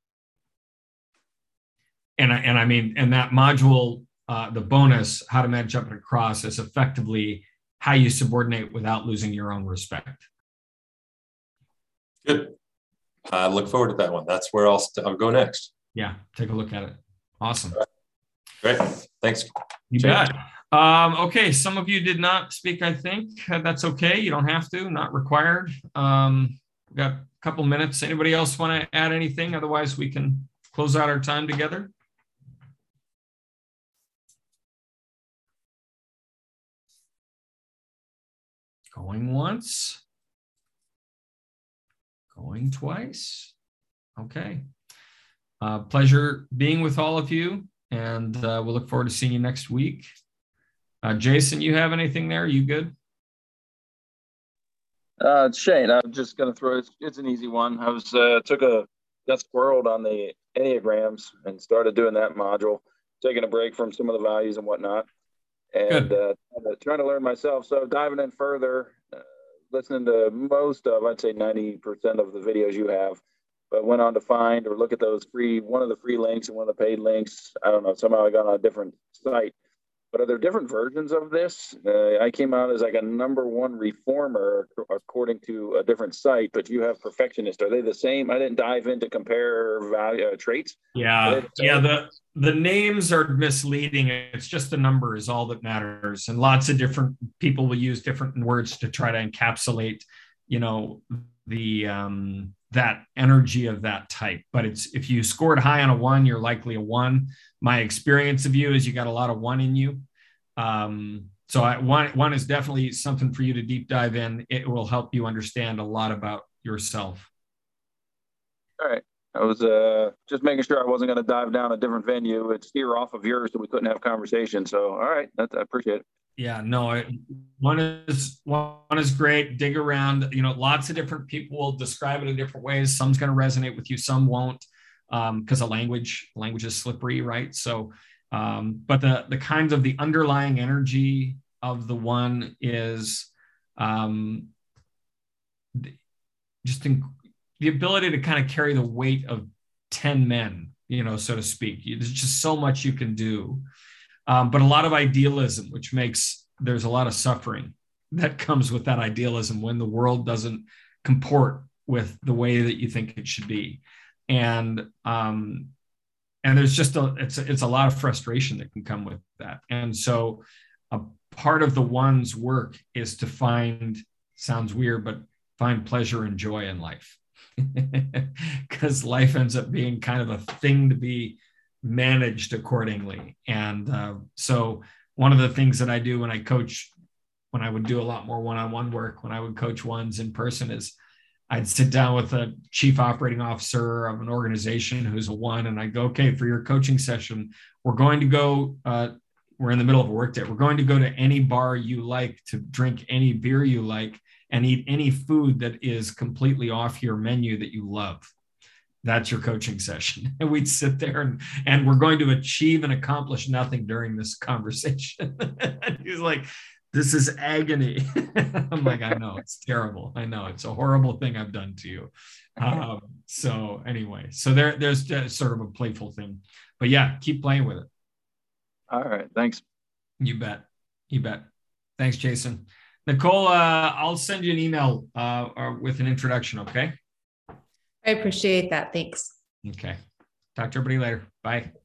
And I, and I mean, and that module, Uh, the bonus, how to manage up and across, is effectively how you subordinate without losing your own respect. Good. I look forward to that one. That's where I'll, st- I'll go next. Yeah, take a look at it. Awesome. Great. Thanks. You bet. Um, okay, some of you did not speak, I think. Uh, That's okay. You don't have to, not required. Um, we've got a couple minutes. Anybody else want to add anything? Otherwise, we can close out our time together. Going once. Going twice. Okay. Uh, pleasure being with all of you, and uh, we'll look forward to seeing you next week. Uh, Jason, you have anything there? You good? Uh, it's Shane. I'm just gonna throw it. It's an easy one. I was uh, took a Desk World on the Enneagrams and started doing that module, taking a break from some of the values and whatnot, and uh, trying to learn myself. So diving in further, uh, listening to most of, I'd say ninety percent of the videos you have, but went on to find or look at those free, one of the free links and one of the paid links. I don't know. Somehow I got on a different site. But are there different versions of this? Uh, I came out as like a number one reformer according to a different site, but you have perfectionist. Are they the same? I didn't dive into compare value uh, traits. Yeah, yeah. The the names are misleading. It's just the number is all that matters, and lots of different people will use different words to try to encapsulate, you know, the um, that energy of that type. But it's if you scored high on a one, you're likely a one. My experience of you is you got a lot of one in you. Um, so I, one, one is definitely something for you to deep dive in. It will help you understand a lot about yourself. All right. I was uh, just making sure I wasn't going to dive down a different venue and steer off of yours so we couldn't have conversation. So, all right. That's, I appreciate it. Yeah, no, it, one is one is great. Dig around, you know, lots of different people will describe it in different ways. Some's going to resonate with you, some won't, because um, of language. Language is slippery, right? So, um, but the the kinds of the underlying energy of the one is um, just in, the ability to kind of carry the weight of ten men, you know, so to speak. There's just so much you can do. Um, but a lot of idealism, which makes there's a lot of suffering that comes with that idealism when the world doesn't comport with the way that you think it should be. And um, and there's just a it's it's a lot of frustration that can come with that. And so a part of the one's work is to find, sounds weird, but find pleasure and joy in life. Because life ends up being kind of a thing to be managed accordingly. And uh, so one of the things that I do when I coach, when I would do a lot more one-on-one work, when I would coach ones in person, is I'd sit down with a chief operating officer of an organization who's a one, and I'd go, okay, for your coaching session, we're going to go, uh, we're in the middle of a work day. We're going to go to any bar you like, to drink any beer you like, and eat any food that is completely off your menu that you love. That's your coaching session. And we'd sit there and, and we're going to achieve and accomplish nothing during this conversation. And he's like, this is agony. I'm like, I know, it's terrible. I know, it's a horrible thing I've done to you. Um, so anyway, so there, there's sort of a playful thing. But yeah, keep playing with it. All right, thanks. You bet. You bet. Thanks, Jason. Nicole, uh, I'll send you an email uh, or with an introduction, okay? I appreciate that. Thanks. Okay. Talk to everybody later. Bye.